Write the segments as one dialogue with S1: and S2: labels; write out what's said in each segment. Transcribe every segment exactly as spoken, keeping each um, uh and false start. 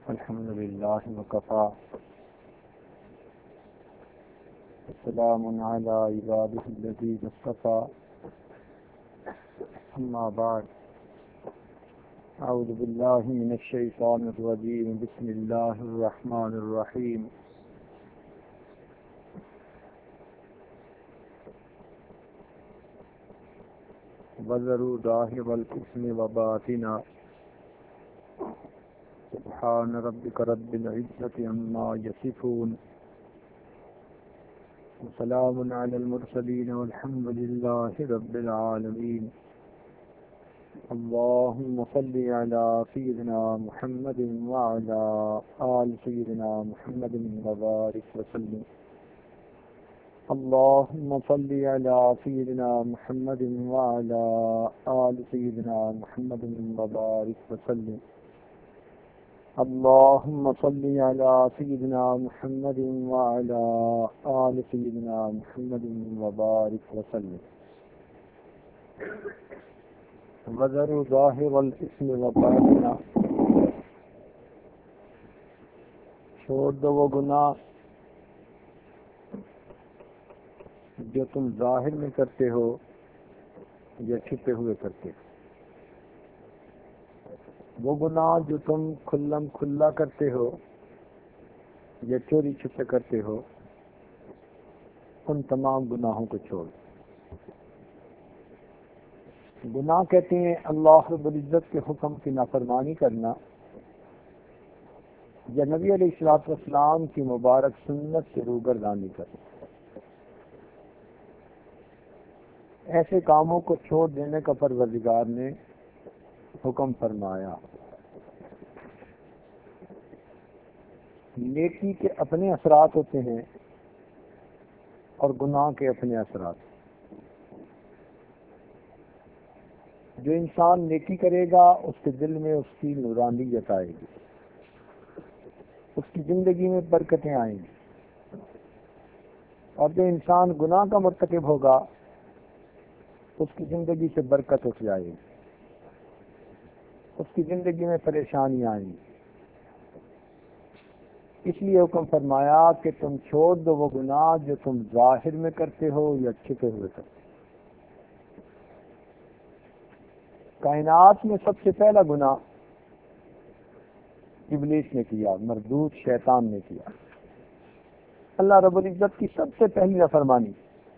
S1: الحمد لله وكفى السلام على عباده الذين اصطفى أما بعد أعوذ بالله من الشيطان الرجيم بسم الله الرحمن الرحيم وذروا ظاهر الإثم وباطنه سبحان ربك رب العزة عما يصفون وسلام على المرسلين والحمد لله رب العالمين اللهم صل على سيدنا محمد وعلى آل سيدنا محمد وبارك وسلم اللهم صل على سيدنا محمد وعلى آل سيدنا محمد وبارك وسلم اللهم صل على سيدنا محمد وعلى آل سيدنا محمد وبارك وسلم وذروا ظاهر الاسم وباطنه چھوڑ دو وہ گناہ جو تم ظاہر میں کرتے ہو یا چھپے ہوئے کرتے ہو، وہ گناہ جو تم کھلم کھلا کرتے ہو یا چوری چھپے کرتے ہو، ان تمام گناہوں کو چھوڑ۔ گناہ کہتے ہیں اللہ رب العزت کے حکم کی نافرمانی کرنا یا نبی علیہ الصلوۃ والسلام کی مبارک سنت سے روگردانی کرنا۔ ایسے کاموں کو چھوڑ دینے کا پروردگار نے حکم فرمایا۔ نیکی کے اپنے اثرات ہوتے ہیں اور گناہ کے اپنے اثرات۔ جو انسان نیکی کرے گا اس کے دل میں اس کی نورانیت آئے گی، اس کی زندگی میں برکتیں آئیں گی، اور جو انسان گناہ کا مرتکب ہوگا اس کی زندگی سے برکت اٹھ جائے گی، اس کی زندگی میں پریشانیاں آئیں گی۔ اس لیے حکم فرمایا کہ تم چھوڑ دو وہ گناہ جو تم ظاہر میں کرتے ہو یا چھپے ہوئے کرتے ہو۔ کائنات میں سب سے پہلا گناہ ابلیس نے کیا، مردود شیطان نے کیا۔ اللہ رب العزت کی سب سے پہلی نافرمانی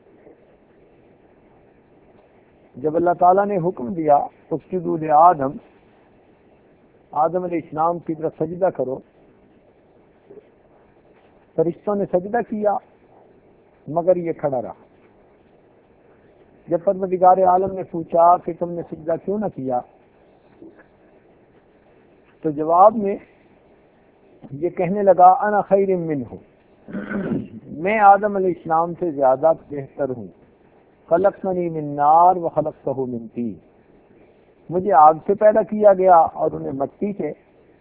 S1: جب اللہ تعالیٰ نے حکم دیا اسجدوا لآدم، آدم علیہ السلام کی طرف سجدہ کرو، فرشتوں نے سجدہ کیا مگر یہ کھڑا رہا۔ جب پروردگار عالم نے پوچھا کہ تم نے سجدہ کیوں نہ کیا، تو جواب میں یہ کہنے لگا انا خیر منہ، میں آدم علیہ السلام سے زیادہ بہتر ہوں، خلقتنی من نار وخلقتہ من طین، مجھے آگ سے پیدا کیا گیا اور انہیں مٹی سے۔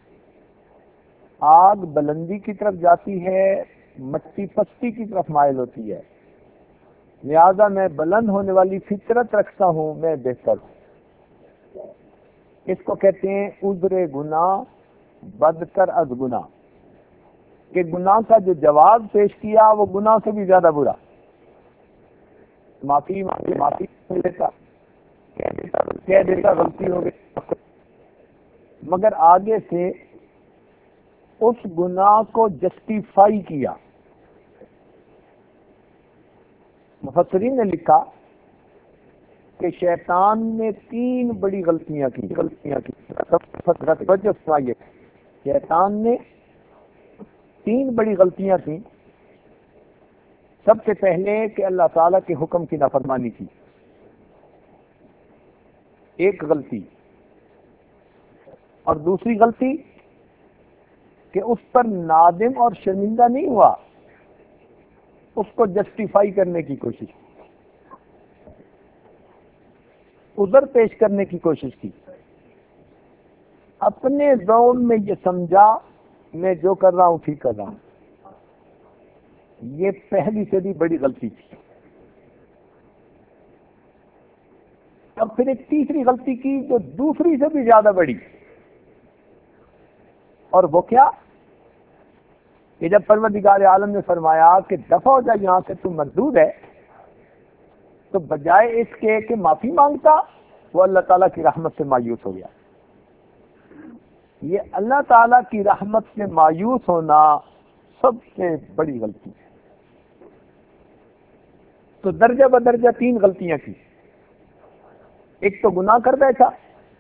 S1: آگ بلندی کی طرف جاتی ہے، مٹی پستی کی طرف مائل ہوتی ہے، لہذا میں بلند ہونے والی فطرت رکھتا ہوں، میں بہتر ہوں۔ اس کو کہتے ہیں عذر گناہ بدتر از گناہ، کہ گناہ کا جو جواب پیش کیا وہ گناہ سے بھی زیادہ برا۔ معافی مانگے معافی لیتا، کہہ دیتا غلطی ہو گئی، مگر آگے سے اس گناہ کو جسٹیفائی کیا۔ مفسرین نے لکھا کہ شیطان نے تین بڑی غلطیاں کی غلطیاں کی شیطان نے تین بڑی غلطیاں کی۔ سب سے پہلے کہ اللہ تعالیٰ کے حکم کی نافرمانی کی، ایک غلطی، اور دوسری غلطی کہ اس پر نادم اور شرمندہ نہیں ہوا، اس کو جسٹیفائی کرنے کی کوشش کی، عذر پیش کرنے کی کوشش کی، اپنے ذوق میں یہ سمجھا میں جو کر رہا ہوں ٹھیک کر رہا ہوں۔ یہ پہلی سے بھی بڑی غلطی تھی۔ اب پھر ایک تیسری غلطی کی جو دوسری سے بھی زیادہ بڑی، اور وہ کیا کہ جب پروردگار عالم نے فرمایا کہ دفع ہو جائے یہاں سے تو مردود ہے، تو بجائے اس کے کہ معافی مانگتا، وہ اللہ تعالیٰ کی رحمت سے مایوس ہو گیا۔ یہ اللہ تعالیٰ کی رحمت سے مایوس ہونا سب سے بڑی غلطی ہے۔ تو درجہ بدرجہ تین غلطیاں کی۔ ایک تو گناہ کر بیٹھا،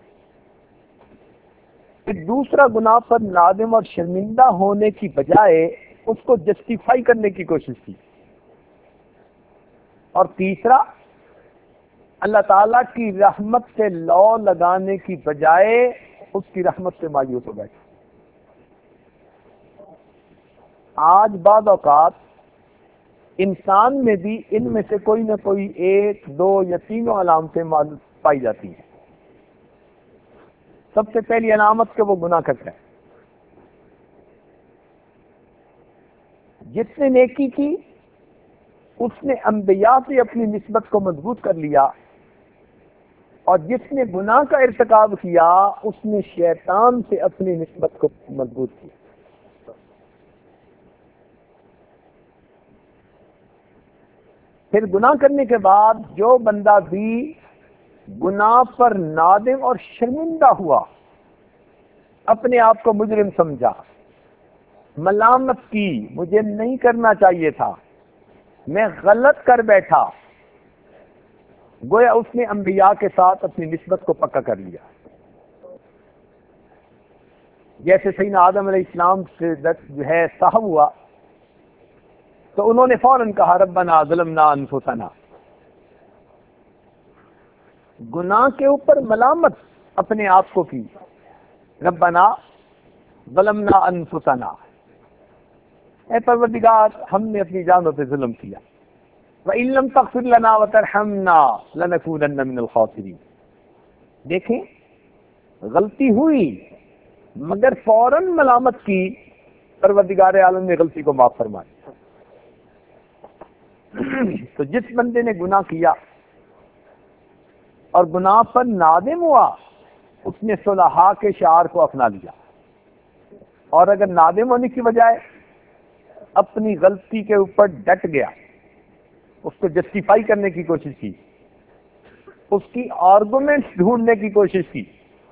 S1: ایک دوسرا گناہ پر نادم اور شرمندہ ہونے کی بجائے اس کو جسٹیفائی کرنے کی کوشش کی، اور تیسرا اللہ تعالیٰ کی رحمت سے لو لگانے کی بجائے اس کی رحمت سے مایوس ہو بیٹھا۔ آج بعض اوقات انسان میں بھی ان میں سے کوئی نہ کوئی ایک، دو یا تینوں علامتیں پائی جاتی ہیں۔ سب سے پہلی علامت کہ وہ گناہ کرتا ہے۔ جس نے نیکی کی اس نے انبیاء سے اپنی نسبت کو مضبوط کر لیا، اور جس نے گناہ کا ارتکاب کیا اس نے شیطان سے اپنی نسبت کو مضبوط کیا۔ پھر گناہ کرنے کے بعد جو بندہ بھی گناہ پر نادم اور شرمندہ ہوا، اپنے آپ کو مجرم سمجھا، ملامت کی، مجھے نہیں کرنا چاہیے تھا، میں غلط کر بیٹھا، گویا اس نے انبیاء کے ساتھ اپنی نسبت کو پکا کر لیا۔ جیسے سیدنا آدم علیہ السلام سے جو ہے صاحب ہوا تو انہوں نے فوراً کہا ربنا ظلمنا انفسنا، گناہ کے اوپر ملامت اپنے آپ کو کی، ربنا ظلمنا انفسنا، اے پروردگار ہم نے اپنی جانوں پہ ظلم کیا، وَإِن لَّمْ تَغْفِرْ لَنَا وَتَرْحَمْنَا لَنَكُونَنَّ مِنَ الْخَاسِرِينَ۔ دیکھیں غلطی ہوئی مگر فوراً ملامت کی، پروردگار عالم نے غلطی کو معاف فرمایا۔ تو جس بندے نے گناہ کیا اور گناہ پر نادم ہوا اس نے صلحاء کے شعار کو اپنا لیا، اور اگر نادم ہونے کی بجائے اپنی غلطی کے اوپر ڈٹ گیا، اس کو جسٹیفائی کرنے کی کوشش کی، اس کی آرگومنٹس ڈھونڈنے کی کوشش کی،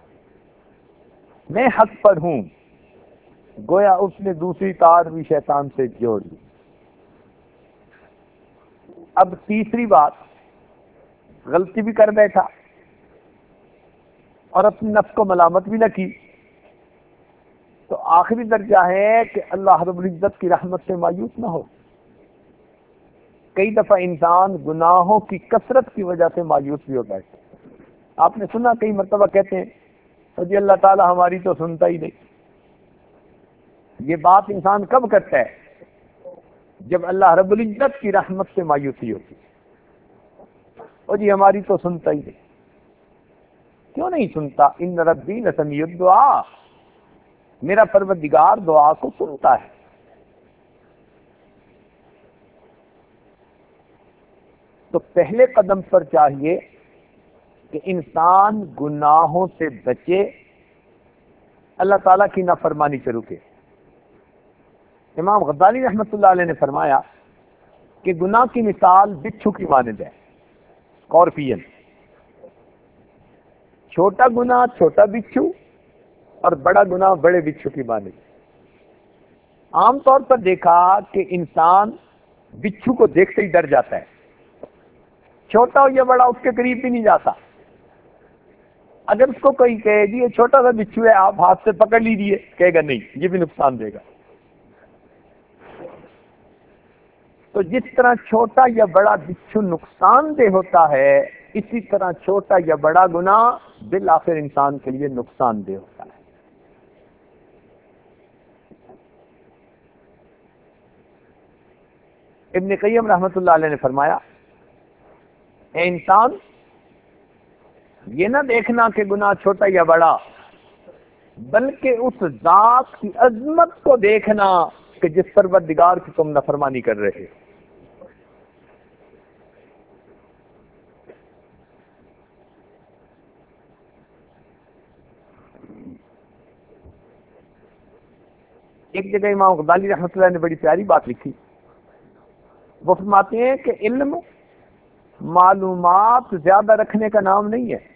S1: میں حق پر ہوں، گویا اس نے دوسری تار بھی شیطان سے جوڑ لی۔ اب تیسری بات، غلطی بھی کر بیٹھا اور اپنے نفس کو ملامت بھی نہ کی، تو آخری درجہ ہے کہ اللہ رب العزت کی رحمت سے مایوس نہ ہو۔ کئی دفعہ انسان گناہوں کی کثرت کی وجہ سے مایوس بھی ہو بیٹھتا ہے۔ آپ نے سنا کئی مرتبہ کہتے ہیں تو جی اللہ تعالیٰ ہماری تو سنتا ہی نہیں۔ یہ بات انسان کب کرتا ہے؟ جب اللہ رب العزت کی رحمت سے مایوسی ہوتی ہے، اور جی ہماری تو سنتا ہی نہیں۔ کیوں نہیں سنتا؟ ان ربی لسمیع الدعاء، میرا پروردگار دعا کو سنتا ہے۔ تو پہلے قدم پر چاہیے کہ انسان گناہوں سے بچے، اللہ تعالیٰ کی نافرمانی سے رکے۔ امام غزالی رحمۃ اللہ علیہ نے فرمایا کہ گناہ کی مثال بچھو کی مانند ہے، اسکارپین۔ چھوٹا گناہ چھوٹا بچھو اور بڑا گناہ بڑے بچھو کی مانند۔ عام طور پر دیکھا کہ انسان بچھو کو دیکھتے ہی ڈر جاتا ہے، چھوٹا ہو یا بڑا اس کے قریب بھی نہیں جاتا۔ اگر اس کو کوئی کہے جی یہ چھوٹا سا بچھو ہے آپ ہاتھ سے پکڑ لیجیے، کہے گا نہیں یہ بھی نقصان دے گا۔ تو جس طرح چھوٹا یا بڑا بچھو نقصان دہ ہوتا ہے، اسی طرح چھوٹا یا بڑا گناہ بالآخر انسان کے لیے نقصان دہ ہوتا ہے۔ ابن قیم رحمۃ اللہ علیہ نے فرمایا، اے انسان یہ نہ دیکھنا کہ گناہ چھوٹا یا بڑا، بلکہ اس ذات کی عظمت کو دیکھنا کہ جس پروردگار کی تم نافرمانی کر رہے ہو۔ ایک جگہ امام غزالی رحمۃ اللہ نے بڑی پیاری بات لکھی، وہ فرماتے ہیں کہ علم معلومات زیادہ رکھنے کا نام نہیں ہے،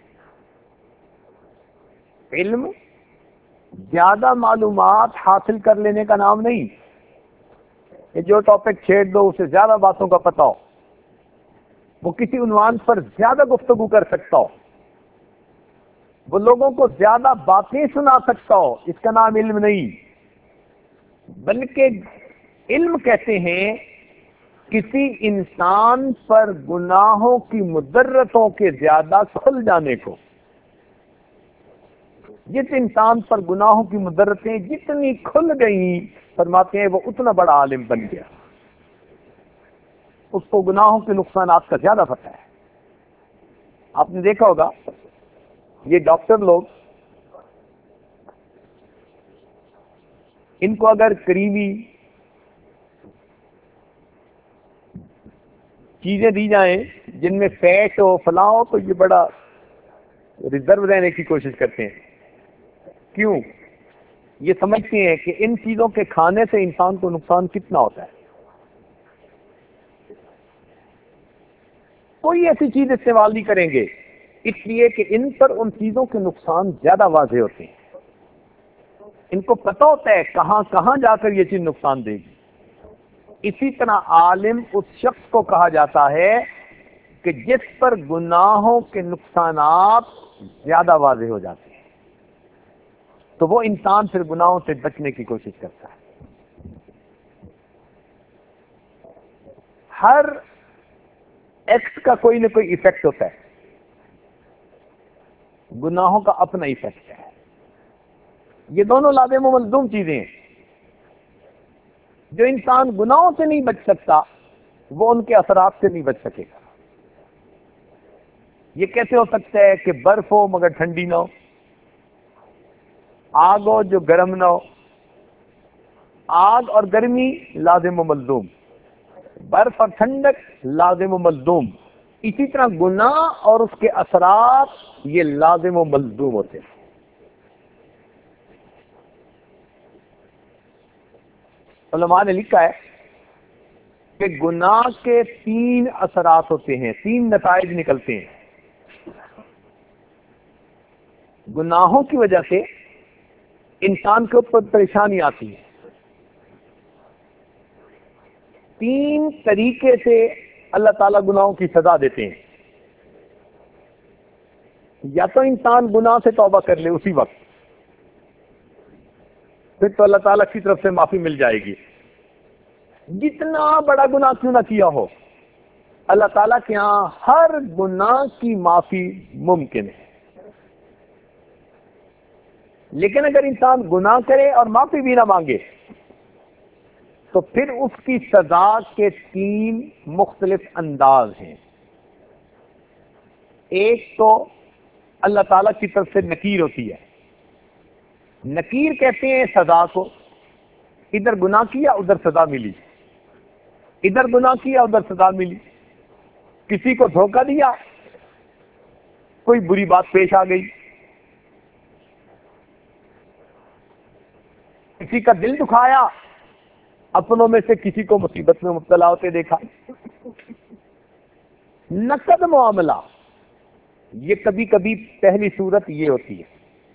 S1: علم زیادہ معلومات حاصل کر لینے کا نام نہیں کہ جو ٹاپک چھیڑ دو اسے زیادہ باتوں کا پتہ ہو، وہ کسی عنوان پر زیادہ گفتگو کر سکتا ہو، وہ لوگوں کو زیادہ باتیں سنا سکتا ہو، اس کا نام علم نہیں، بلکہ علم کہتے ہیں کسی انسان پر گناہوں کی مضرتوں کے زیادہ کھل جانے کو۔ جس انسان پر گناہوں کی مضرتیں جتنی کھل گئیں، فرماتے ہیں وہ اتنا بڑا عالم بن گیا، اس کو گناہوں کے نقصانات کا زیادہ پتہ ہے۔ آپ نے دیکھا ہوگا یہ ڈاکٹر لوگ، ان کو اگر قریبی چیزیں دی جائیں جن میں فیٹ ہو فلاں ہو تو یہ بڑا ریزرو رہنے کی کوشش کرتے ہیں۔ کیوں؟ یہ سمجھتے ہیں کہ ان چیزوں کے کھانے سے انسان کو نقصان کتنا ہوتا ہے۔ کوئی ایسی چیز استعمال نہیں کریں گے، اس لیے کہ ان پر ان چیزوں کے نقصان زیادہ واضح ہوتے ہیں، ان کو پتہ ہوتا ہے کہاں کہاں جا کر یہ چیز نقصان دے گی۔ اسی طرح عالم اس شخص کو کہا جاتا ہے کہ جس پر گناہوں کے نقصانات زیادہ واضح ہو جاتے ہیں، تو وہ انسان پھر گناہوں سے بچنے کی کوشش کرتا ہے۔ ہر ایکٹ کا کوئی نہ کوئی ایفیکٹ ہوتا ہے، گناہوں کا اپنا ایفیکٹ ہے۔ یہ دونوں لازم و ملزوم چیزیں ہیں۔ جو انسان گناہوں سے نہیں بچ سکتا وہ ان کے اثرات سے نہیں بچ سکے گا۔ یہ کیسے ہو سکتا ہے کہ برف ہو مگر ٹھنڈی نہ ہو، آگ ہو جو گرم نہ ہو؟ آگ اور گرمی لازم و ملزوم، برف اور ٹھنڈک لازم و ملزوم، اسی طرح گناہ اور اس کے اثرات یہ لازم و ملزوم ہوتے ہیں۔ علماء نے لکھا ہے کہ گناہ کے تین اثرات ہوتے ہیں، تین نتائج نکلتے ہیں۔ گناہوں کی وجہ سے انسان کے اوپر پریشانی آتی ہے، تین طریقے سے اللہ تعالیٰ گناہوں کی سزا دیتے ہیں۔ یا تو انسان گناہ سے توبہ کر لے اسی وقت، پھر تو اللہ تعالیٰ کی طرف سے معافی مل جائے گی، جتنا بڑا گناہ کیوں نہ کیا ہو اللہ تعالیٰ کے ہاں ہر گناہ کی معافی ممکن ہے۔ لیکن اگر انسان گناہ کرے اور معافی بھی نہ مانگے تو پھر اس کی سزا کے تین مختلف انداز ہیں۔ ایک تو اللہ تعالیٰ کی طرف سے نکیر ہوتی ہے، نکیر کہتے ہیں سزا کو، ادھر گناہ کیا ادھر سزا ملی، ادھر گناہ کیا ادھر سزا ملی، کسی کو دھوکہ دیا، کوئی بری بات پیش آ گئی، کسی کا دل دکھایا، اپنوں میں سے کسی کو مصیبت میں مبتلا ہوتے دیکھا۔ نقد معاملہ یہ کبھی کبھی پہلی صورت یہ ہوتی ہے۔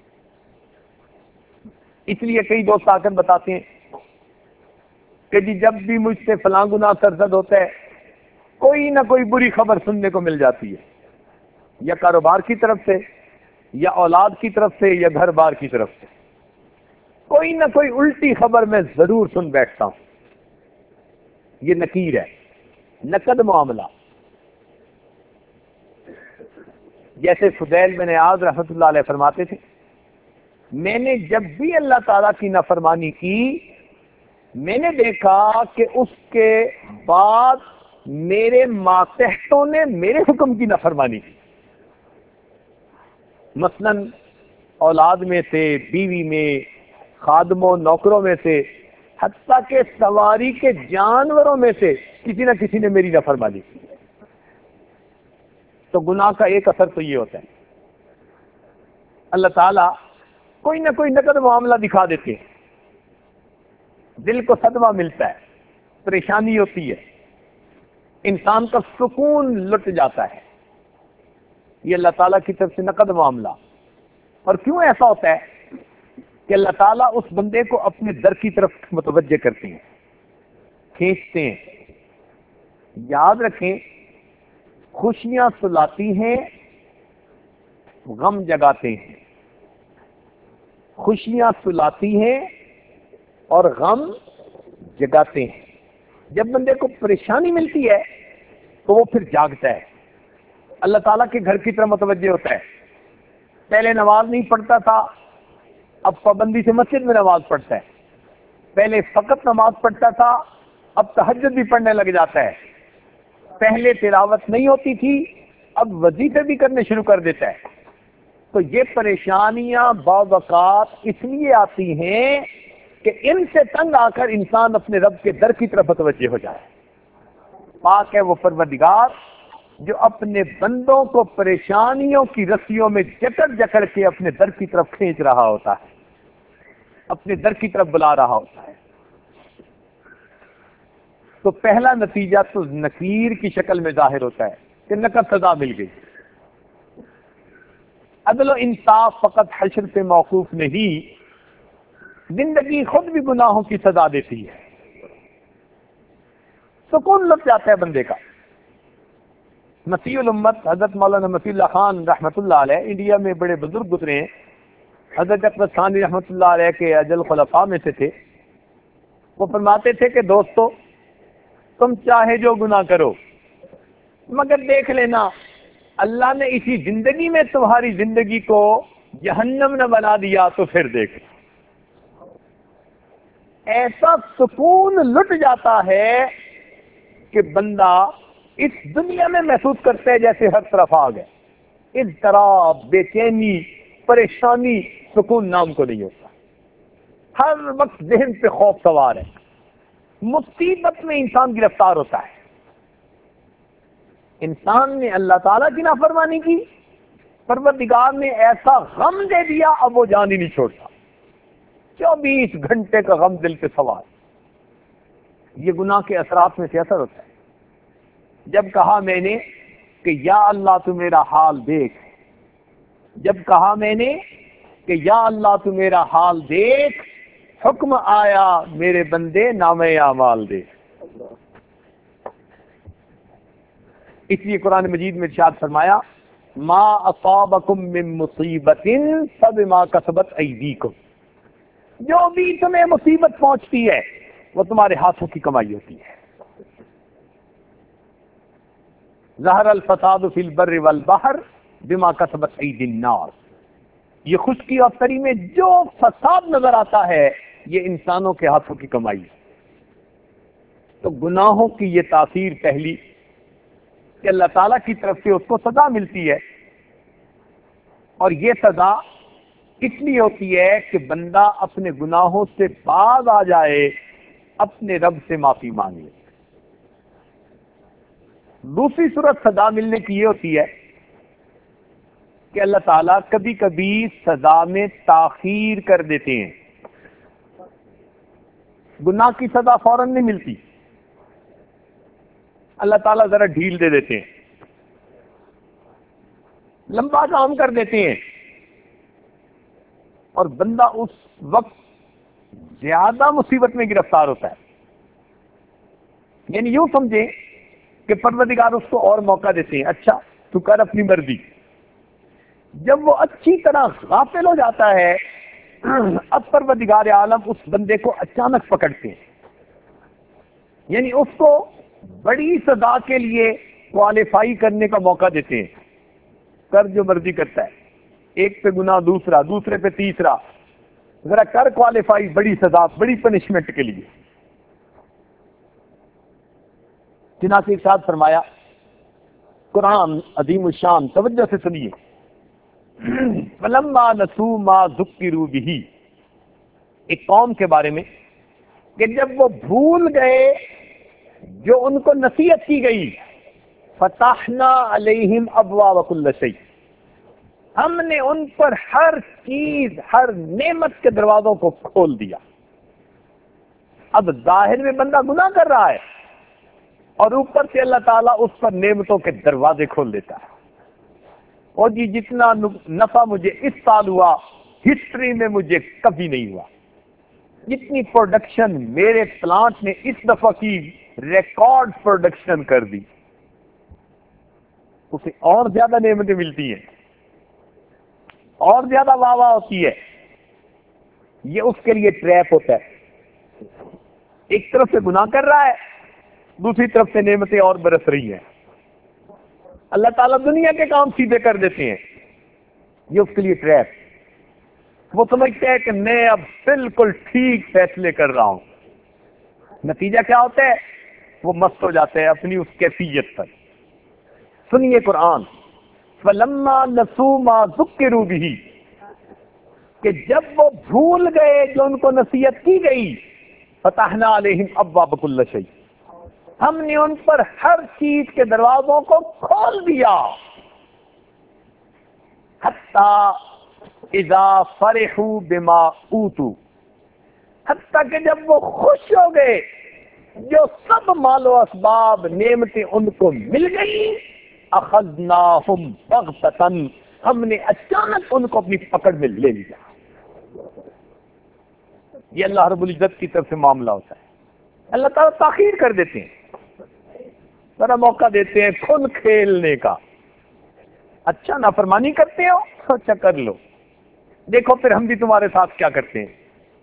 S1: اس لیے کئی دوست آ کر بتاتے ہیں کہ جی جب بھی مجھ سے فلاں گناہ سرزد ہوتا ہے کوئی نہ کوئی بری خبر سننے کو مل جاتی ہے، یا کاروبار کی طرف سے، یا اولاد کی طرف سے، یا گھر بار کی طرف سے، کوئی نہ کوئی الٹی خبر میں ضرور سن بیٹھتا ہوں۔ یہ نکیر ہے، نقد معاملہ۔ جیسے فضیل بن عیاض رحمۃ اللہ علیہ فرماتے تھے، میں نے جب بھی اللہ تعالیٰ کی نافرمانی کی میں نے دیکھا کہ اس کے بعد میرے ماتحتوں نے میرے حکم کی نافرمانی کی، مثلا اولاد میں سے، بیوی میں، خادموں نوکروں میں سے، حتیٰ کہ سواری کے جانوروں میں سے کسی نہ کسی نے میری نافرمانی کی۔ تو گناہ کا ایک اثر تو یہ ہوتا ہے، اللہ تعالیٰ کوئی نہ کوئی نقد معاملہ دکھا دیتے ہیں۔ دل کو صدمہ ملتا ہے، پریشانی ہوتی ہے، انسان کا سکون لٹ جاتا ہے. یہ اللہ تعالیٰ کی طرف سے نقد معاملہ. اور کیوں ایسا ہوتا ہے کہ اللہ تعالیٰ اس بندے کو اپنے در کی طرف متوجہ کرتے ہیں، کھینچتے ہیں. یاد رکھیں، خوشیاں سلاتی ہیں، غم جگاتے ہیں. خوشیاں سلاتی ہیں اور غم جگاتے ہیں. جب بندے کو پریشانی ملتی ہے تو وہ پھر جاگتا ہے، اللہ تعالیٰ کے گھر کی طرف متوجہ ہوتا ہے. پہلے نماز نہیں پڑھتا تھا، اب پابندی سے مسجد میں نماز پڑھتا ہے. پہلے فقط نماز پڑھتا تھا، اب تہجد بھی پڑھنے لگ جاتا ہے. پہلے تلاوت نہیں ہوتی تھی، اب وظیفے بھی کرنے شروع کر دیتا ہے. تو یہ پریشانیاں بعض اوقات اس لیے آتی ہیں کہ ان سے تنگ آ کر انسان اپنے رب کے در کی طرف متوجہ ہو جائے. پاک ہے وہ پروردگار جو اپنے بندوں کو پریشانیوں کی رسیوں میں جکڑ جکڑ کے اپنے در کی طرف کھینچ رہا ہوتا ہے، اپنے در کی طرف بلا رہا ہوتا ہے. تو پہلا نتیجہ تو نکیر کی شکل میں ظاہر ہوتا ہے کہ نقد سزا مل گئی. عدل و انصاف فقط حشر پہ موقوف نہیں، زندگی خود بھی گناہوں کی سزا دیتی ہے. سکون لٹ جاتا ہے بندے کا. مسیح الامت حضرت مولانا مسیح اللہ خان رحمۃ اللہ علیہ انڈیا میں بڑے بزرگ گزرے ہیں. حضرت اکبر ثانی رحمۃ اللہ علیہ کے اجل خلفاء میں سے تھے. وہ فرماتے تھے کہ دوستو، تم چاہے جو گناہ کرو، مگر دیکھ لینا اللہ نے اسی زندگی میں تمہاری زندگی کو جہنم نہ بنا دیا تو پھر دیکھ. ایسا سکون لٹ جاتا ہے کہ بندہ اس دنیا میں محسوس کرتا ہے جیسے ہر طرف آ گئے. اضطراب، بے چینی، پریشانی، سکون نام کو نہیں ہوتا. ہر وقت ذہن پہ خوف سوار ہے. مصیبت میں انسان گرفتار ہوتا ہے. انسان نے اللہ تعالیٰ کی نافرمانی کی، پروردگار نے ایسا غم دے دیا اب وہ جان ہی نہیں چھوڑتا. چوبیس گھنٹے کا غم دل پہ سوار. یہ گناہ کے اثرات میں سے اثر ہوتا ہے. جب کہا میں نے کہ یا اللہ تو میرا حال دیکھ، جب کہا میں نے کہ یا اللہ تو میرا حال دیکھ، حکم آیا میرے بندے نامہ اعمال دیکھ. اس لیے قرآن مجید میں ارشاد فرمایا ما اصابکم من مصیبت فبما کسبت ایدیکم. جو بھی تمہیں مصیبت پہنچتی ہے وہ تمہارے ہاتھوں کی کمائی ہوتی ہے. ظہر الفساد فی البر والبحر بما کسبت ایدی الناس. یہ خشکی اور تری میں جو فساد نظر آتا ہے یہ انسانوں کے ہاتھوں کی کمائی ہے. تو گناہوں کی یہ تاثیر پہلی کہ اللہ تعالیٰ کی طرف سے اس کو سزا ملتی ہے، اور یہ سزا اس لیے ہوتی ہے کہ بندہ اپنے گناہوں سے باز آ جائے، اپنے رب سے معافی مانگے. دوسری صورت سزا ملنے کی یہ ہوتی ہے کہ اللہ تعالیٰ کبھی کبھی سزا میں تاخیر کر دیتے ہیں. گناہ کی سزا فوراً نہیں ملتی، اللہ تعالیٰ ذرا ڈھیل دے دیتے ہیں، لمبا کام کر دیتے ہیں، اور بندہ اس وقت زیادہ مصیبت میں گرفتار ہوتا ہے. یعنی یوں سمجھیں کہ پروردگار اس کو اور موقع دیتے ہیں، اچھا تو کر اپنی مرضی. جب وہ اچھی طرح غافل ہو جاتا ہے اب پروردگار عالم اس بندے کو اچانک پکڑتے ہیں، یعنی اس کو بڑی سزا کے لیے کوالیفائی کرنے کا موقع دیتے ہیں. کر جو مرضی کرتا ہے، ایک پہ گناہ دوسرا، دوسرے پہ تیسرا، ذرا کر کوالیفائی بڑی سزا، بڑی پنشمنٹ کے لیے. چنانچہ ارشاد فرمایا قرآن عظیم الشان، توجہ سے سنیے. فلما نسوا ما ذکروا به، ایک قوم کے بارے میں کہ جب وہ بھول گئے جو ان کو نصیحت کی گئی، فتحنا علیہم ابواب کل شیء، ہم نے ان پر ہر چیز، ہر نعمت کے دروازوں کو کھول دیا. اب ظاہر میں بندہ گناہ کر رہا ہے اور اوپر سے اللہ تعالیٰ اس پر نعمتوں کے دروازے کھول دیتا ہے. اور جی جتنا نفع مجھے اس سال ہوا ہسٹری میں مجھے کبھی نہیں ہوا. جتنی پروڈکشن میرے پلانٹ نے اس دفعہ کی ریکارڈ پروڈکشن کر دی, اسے اور زیادہ نعمتیں ملتی ہیں, اور زیادہ واہ واہ ہوتی ہے. یہ اس کے لیے ٹریپ ہوتا ہے. ایک طرف سے گناہ کر رہا ہے, دوسری طرف سے نعمتیں اور برس رہی ہیں. اللہ تعالیٰ دنیا کے کام سیدھے کر دیتے ہیں, یہ اس کے لیے ٹریپ. وہ سمجھتے ہیں کہ میں اب بالکل ٹھیک فیصلے کر رہا ہوں. نتیجہ کیا ہوتا ہے؟ وہ مست ہو جاتے ہیں اپنی اس کیفیت پر. سنیے قرآن, فَلَمَّا نَسُوا مَا ذُكِّرُوا بِهِ, کہ جب وہ بھول گئے جو ان کو نصیحت کی گئی, فَتَحْنَا عَلَيْهِمْ أَبْوَابَ كُلِّ شَيْءٍ, ہم نے ان پر ہر چیز کے دروازوں کو کھول دیا. حَتَّى إِذَا فَرِحُوا بِمَا أُوتُوا, حتیٰ کہ جب وہ خوش ہو گئے جو سب مال و اسباب نعمتیں ان کو مل گئی, اخذناہم بغتۃ, ہم نے اچانک ان کو اپنی پکڑ میں لے لیا. یہ اللہ رب العزت کی طرف سے معاملہ ہوتا ہے. اللہ تعالیٰ تاخیر کر دیتے ہیں, ذرا موقع دیتے ہیں کھل کھیلنے کا. اچھا نافرمانی کرتے ہو, اچھا کر لو, دیکھو پھر ہم بھی تمہارے ساتھ کیا کرتے ہیں.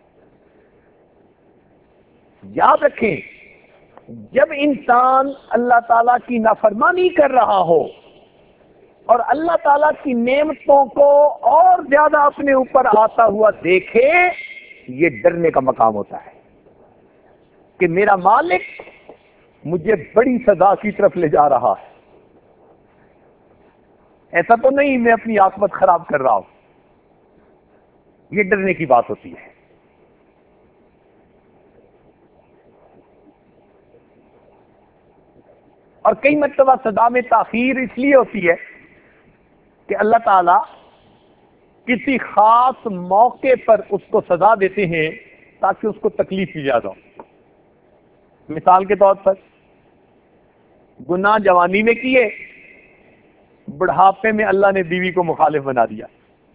S1: یاد رکھیں, جب انسان اللہ تعالیٰ کی نافرمانی کر رہا ہو اور اللہ تعالیٰ کی نعمتوں کو اور زیادہ اپنے اوپر آتا ہوا دیکھے, یہ ڈرنے کا مقام ہوتا ہے کہ میرا مالک مجھے بڑی سزا کی طرف لے جا رہا ہے. ایسا تو نہیں میں اپنی عاقبت خراب کر رہا ہوں. یہ ڈرنے کی بات ہوتی ہے. اور کئی مرتبہ سزا میں تاخیر اس لیے ہوتی ہے کہ اللہ تعالیٰ کسی خاص موقع پر اس کو سزا دیتے ہیں تاکہ اس کو تکلیف دی جاتا ہو. مثال کے طور پر گناہ جوانی میں کیے, بڑھاپے میں اللہ نے بیوی کو مخالف بنا دیا.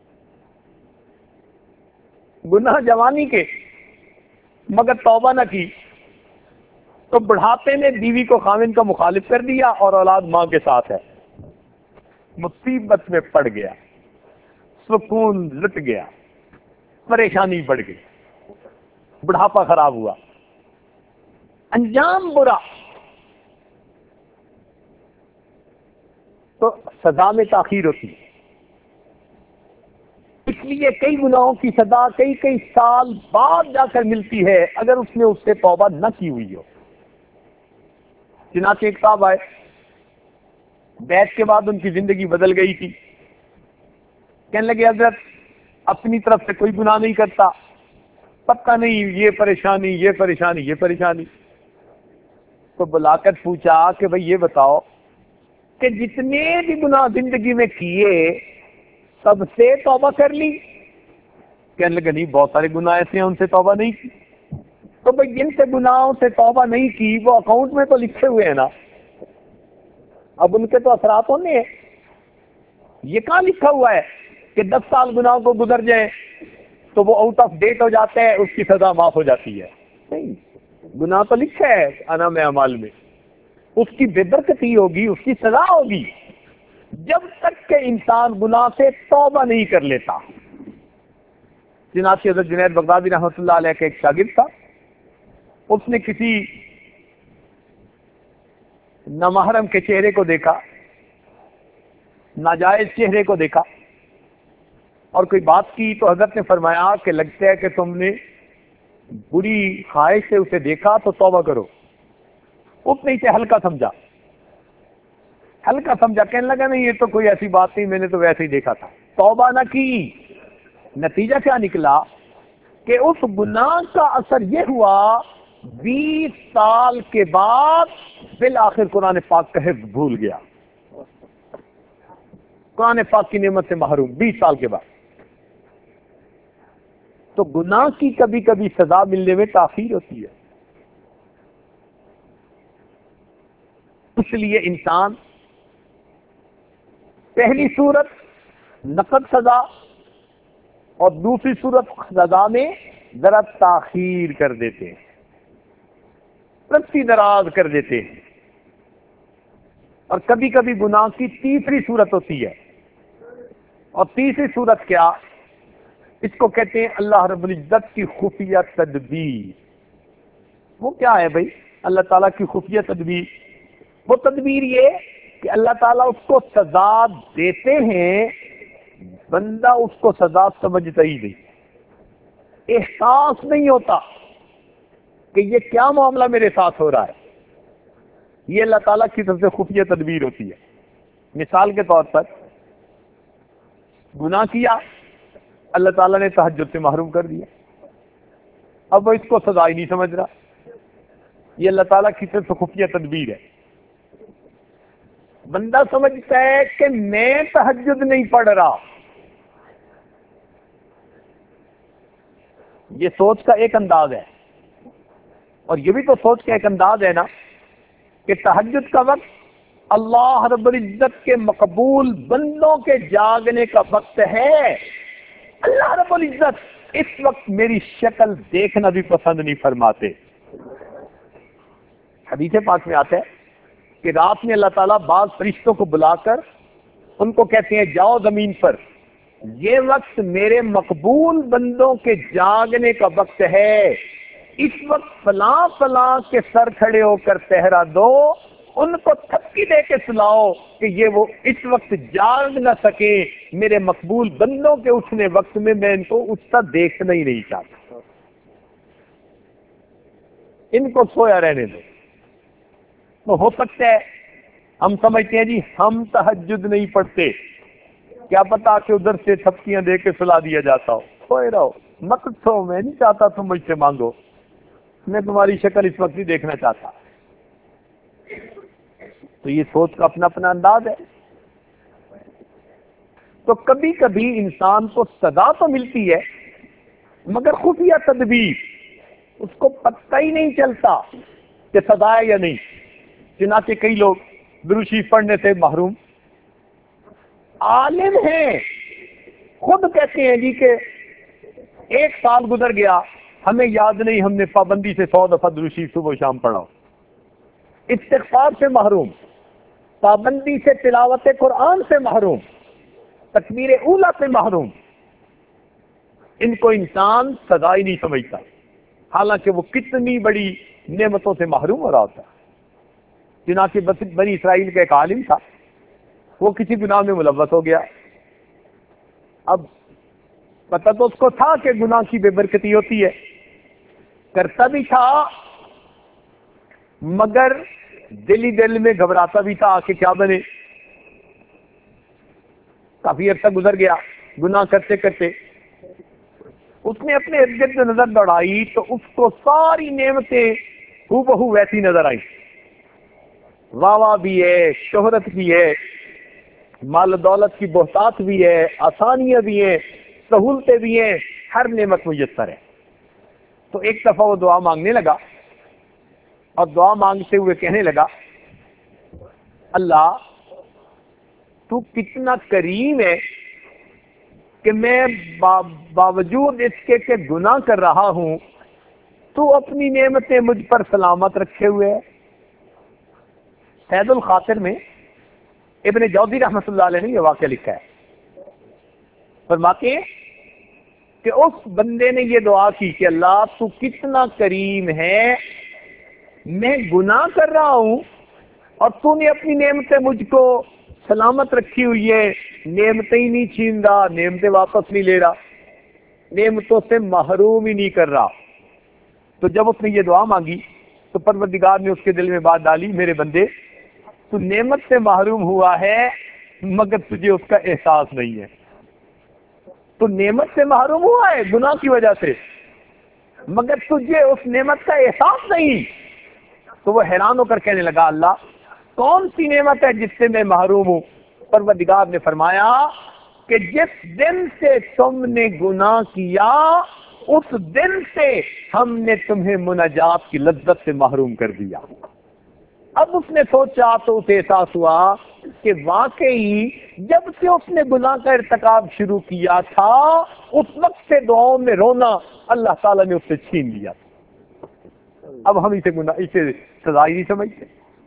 S1: گناہ جوانی کے مگر توبہ نہ کی تو بڑھاپے میں بیوی کو خاوند کا مخالف کر دیا اور اولاد ماں کے ساتھ ہے. مصیبت میں پڑ گیا, سکون لٹ گیا, پریشانی بڑھ گئی, بڑھاپا خراب ہوا, انجام برا. تو سزا میں تاخیر ہوتی ہے. اس لیے کئی گناہوں کی سزا کئی کئی سال بعد جا کر ملتی ہے اگر اس نے اس سے توبہ نہ کی ہوئی ہو. چنانچہ ایک صاحب آئے, بیعت کے بعد ان کی زندگی بدل گئی تھی. کہنے لگے حضرت اپنی طرف سے کوئی گناہ نہیں کرتا, پتہ نہیں یہ پریشانی یہ پریشانی یہ پریشانی. تو بلا کر پوچھا کہ بھئی یہ بتاؤ کہ جتنے بھی گناہ زندگی میں کیے سب سے توبہ کر لی؟ کہنے لگے نہیں, بہت سارے گناہ ایسے ہیں ان سے توبہ نہیں کی. تو بھئی جن سے گناہوں سے توبہ نہیں کی وہ اکاؤنٹ میں تو لکھے ہوئے ہیں نا, اب ان کے تو اثرات ہونے ہیں. یہ کہاں لکھا ہوا ہے کہ دس سال گناہوں کو گزر جائیں تو وہ آؤٹ آف ڈیٹ ہو جاتا ہے, اس کی سزا معاف ہو جاتی ہے؟ نہیں, گناہ تو لکھا ہے انعام اعمال میں, اس کی بے برکتی ہوگی, اس کی سزا ہوگی جب تک کہ انسان گناہ سے توبہ نہیں کر لیتا. چنانچہ حضرت جنید بغدادی رحمۃ اللہ علیہ کا ایک شاگرد تھا, اس نے کسی نامحرم کے چہرے کو دیکھا, ناجائز چہرے کو دیکھا اور کوئی بات کی تو حضرت نے فرمایا کہ لگتا ہے کہ تم نے بری خواہش سے اسے دیکھا تو توبہ کرو. اس نے اسے ہلکا سمجھا ہلکا سمجھا کہنے لگا نہیں یہ تو کوئی ایسی بات نہیں, میں نے تو ویسے ہی دیکھا تھا. توبہ نہ کی. نتیجہ کیا نکلا کہ اس گناہ کا اثر یہ ہوا بیس سال کے بعد بالآخر قرآن پاک کا حفظ بھول گیا, قرآن پاک کی نعمت سے محروم بیس سال کے بعد. تو گناہ کی کبھی کبھی سزا ملنے میں تاخیر ہوتی ہے. اس لیے انسان پہلی صورت نقد سزا اور دوسری صورت سزا میں ذرا تاخیر کر دیتے ہیں، رسی دراز کر دیتے ہیں، اور کبھی کبھی گناہ کی تیسری صورت ہوتی ہے، اور تیسری صورت کیا؟ اس کو کہتے ہیں اللہ رب العزت کی خفیہ تدبیر۔ وہ کیا ہے بھائی اللہ تعالیٰ کی خفیہ تدبیر؟ وہ تدبیر یہ کہ اللہ تعالیٰ اس کو سزا دیتے ہیں، بندہ اس کو سزا سمجھتا ہی نہیں، احساس نہیں ہوتا کہ یہ کیا معاملہ میرے ساتھ ہو رہا ہے۔ یہ اللہ تعالیٰ کی طرف سے خفیہ تدبیر ہوتی ہے۔ مثال کے طور پر گناہ کیا، اللہ تعالیٰ نے تہجد سے محروم کر دیا، اب وہ اس کو سزا ہی نہیں سمجھ رہا، یہ اللہ تعالیٰ کی طرف سے خفیہ تدبیر ہے۔ بندہ سمجھتا ہے کہ میں تہجد نہیں پڑھ رہا، یہ سوچ کا ایک انداز ہے، اور یہ بھی تو سوچ کا ایک انداز ہے نا کہ تہجد کا وقت اللہ رب العزت کے مقبول بندوں کے جاگنے کا وقت ہے، اللہ رب العزت اس وقت میری شکل دیکھنا بھی پسند نہیں فرماتے۔ حدیث پاک میں آتا ہے کہ رات میں اللہ تعالیٰ بعض فرشتوں کو بلا کر ان کو کہتے ہیں جاؤ زمین پر، یہ وقت میرے مقبول بندوں کے جاگنے کا وقت ہے، اس وقت فلاں فلاں کے سر کھڑے ہو کر پہرا دو، ان کو تھپکی دے کے سلاؤ کہ یہ وہ اس وقت جاگ نہ سکے، میرے مقبول بندوں کے اٹھنے وقت میں میں ان کو اٹھتا دیکھنا ہی نہیں چاہتا، ان کو سویا رہنے دو۔ تو ہو سکتا ہے ہم سمجھتے ہیں جی ہم تہجد نہیں پڑھتے، کیا پتا کہ ادھر سے تھپکیاں دے کے سلا دیا جاتا ہو، سوئے رہو مت سو، میں نہیں چاہتا تم مجھ سے مانگو، میں تمہاری شکل اس وقت نہیں دیکھنا چاہتا۔ تو یہ سوچ کا اپنا اپنا انداز ہے۔ تو کبھی کبھی انسان کو سزا تو ملتی ہے مگر خفیہ تدبیر، اس کو پتہ ہی نہیں چلتا کہ سزا ہے یا نہیں۔ چنانچہ کئی لوگ درود شریف پڑھنے سے محروم، عالم ہیں، خود کہتے ہیں جی کہ ایک سال گزر گیا ہمیں یاد نہیں ہم نے پابندی سے سو دفعہ درود شریف صبح و شام پڑھا، استغفار سے محروم، پابندی سے تلاوت قرآن سے محروم، تکبیر اولیٰ سے محروم، ان کو انسان سزا ہی نہیں سمجھتا، حالانکہ وہ کتنی بڑی نعمتوں سے محروم ہو رہا ہوتا ہے۔ چنانچہ بنی اسرائیل کا ایک عالم تھا، وہ کسی گناہ میں ملوث ہو گیا، اب پتہ تو اس کو تھا کہ گناہ کی بے برکتی ہوتی ہے، کرتا بھی تھا مگر دلی دل میں گھبراتا بھی تھا کہ کیا بنے۔ کافی عرصہ گزر گیا گناہ کرتے کرتے، اس نے اپنے ارد گرد نظر دوڑائی تو اس کو ساری نعمتیں ہو بہو ویسی نظر آئی، واہ واہ بھی ہے، شہرت بھی ہے، مال دولت کی بہتات بھی ہے، آسانیاں بھی ہیں، سہولتیں بھی ہیں، ہر نعمت میسر ہے۔ تو ایک دفعہ وہ دعا مانگنے لگا اور دعا مانگتے ہوئے کہنے لگا اللہ تو کتنا کریم ہے کہ میں با باوجود اس کے کہ گناہ کر رہا ہوں تو اپنی نعمتیں مجھ پر سلامت رکھے ہوئے ہے۔ سید الخاطر میں ابن جوزی رحمۃ اللہ علیہ نے یہ واقعہ لکھا ہے، فرماتے ہیں کہ اس بندے نے یہ دعا کی کہ اللہ تو کتنا کریم ہے، میں گناہ کر رہا ہوں اور تو نے اپنی نعمتیں مجھ کو سلامت رکھی ہوئی ہے، نعمتیں ہی نہیں چھین رہا، نعمتیں واپس نہیں لے رہا، نعمتوں سے محروم ہی نہیں کر رہا۔ تو جب اس نے یہ دعا مانگی تو پروردگار نے اس کے دل میں بات ڈالی، میرے بندے تو نعمت سے محروم ہوا ہے مگر تجھے اس کا احساس نہیں ہے، تو نعمت سے محروم ہوا ہے گناہ کی وجہ سے مگر تجھے اس نعمت کا احساس نہیں۔ تو وہ حیران ہو کر کہنے لگا اللہ کون سی نعمت ہے جس سے میں محروم ہوں؟ پروردگار نے فرمایا کہ جس دن سے تم نے گناہ کیا اس دن سے ہم نے تمہیں مناجات کی لذت سے محروم کر دیا۔ اب اس نے سوچا تو اسے احساس ہوا کہ واقعی جب سے اس نے گناہ کا ارتکاب شروع کیا تھا اس وقت سے دعاؤں میں رونا اللہ تعالیٰ نے اس سے چھین لیا. اب ہم اسے گناہ اسے سزا ہی نہیں سمجھتے.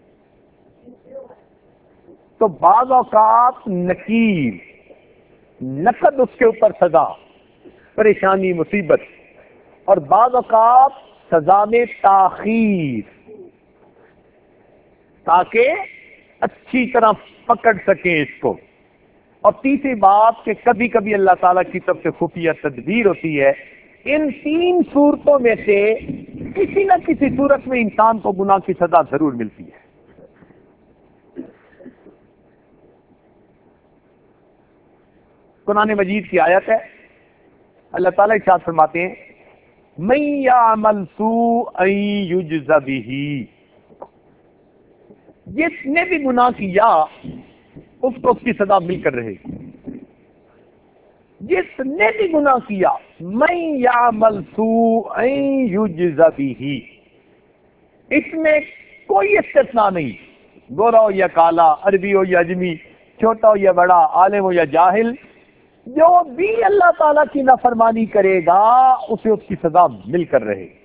S1: تو بعض اوقات نکیر نقد اس کے اوپر سزا، پریشانی، مصیبت، اور بعض اوقات سزا میں تاخیر تاکہ اچھی طرح پکڑ سکیں اس کو. اور تیسری بات کہ کبھی کبھی اللہ تعالیٰ کی طرف سے خفیہ تدبیر ہوتی ہے. ان تین صورتوں میں سے کسی نہ کسی صورت میں انسان کو گناہ کی سزا ضرور ملتی ہے. قرآن مجید کی آیت ہے، اللہ تعالیٰ ارشاد فرماتے ہیں من یعمل سوءا یجز بہ، جس نے بھی گناہ کیا اس کو اس کی سزا مل کر رہے گی. جس نے بھی گناہ کیا من یعمل سوءا یجز بہ، اس میں کوئی استثناء نہیں، گورا ہو یا کالا، عربی ہو یا اجمی، چھوٹا ہو یا بڑا، عالم ہو یا جاہل، جو بھی اللہ تعالیٰ کی نافرمانی کرے گا اسے اس کی سزا مل کر رہے گی.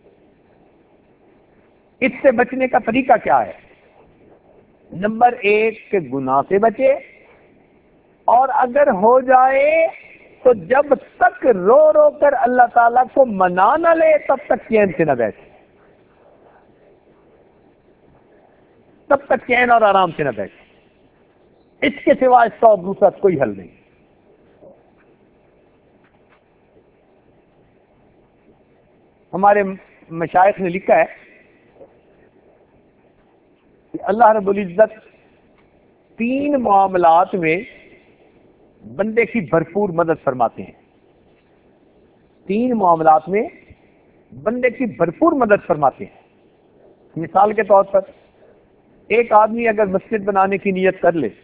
S1: اس سے بچنے کا طریقہ کیا ہے؟ نمبر ایک کہ گناہ سے بچے، اور اگر ہو جائے تو جب تک رو رو کر اللہ تعالیٰ کو منا نہ لے تب تک چین سے نہ بیٹھے، تب تک چین اور آرام سے نہ بیٹھے. اس کے سوا اس کا اور دوسرا کوئی حل نہیں. ہمارے مشائخ نے لکھا ہے کہ اللہ رب العزت تین معاملات میں بندے کی بھرپور مدد فرماتے ہیں. تین معاملات میں بندے کی بھرپور مدد فرماتے ہیں. مثال کے طور پر ایک آدمی اگر مسجد بنانے کی نیت کر لے،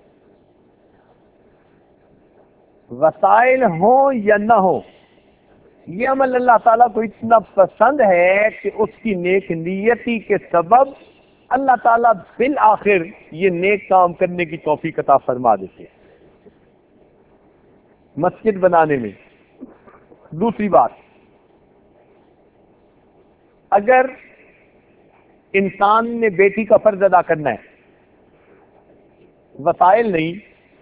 S1: وسائل ہوں یا نہ ہو، یہ عمل اللہ تعالیٰ کو اتنا پسند ہے کہ اس کی نیک نیتی کے سبب اللہ تعالیٰ بالآخر یہ نیک کام کرنے کی توفیق عطا فرما دیتے ہیں مسجد بنانے میں. دوسری بات، اگر انسان نے بیٹی کا فرض ادا کرنا ہے، وسائل نہیں،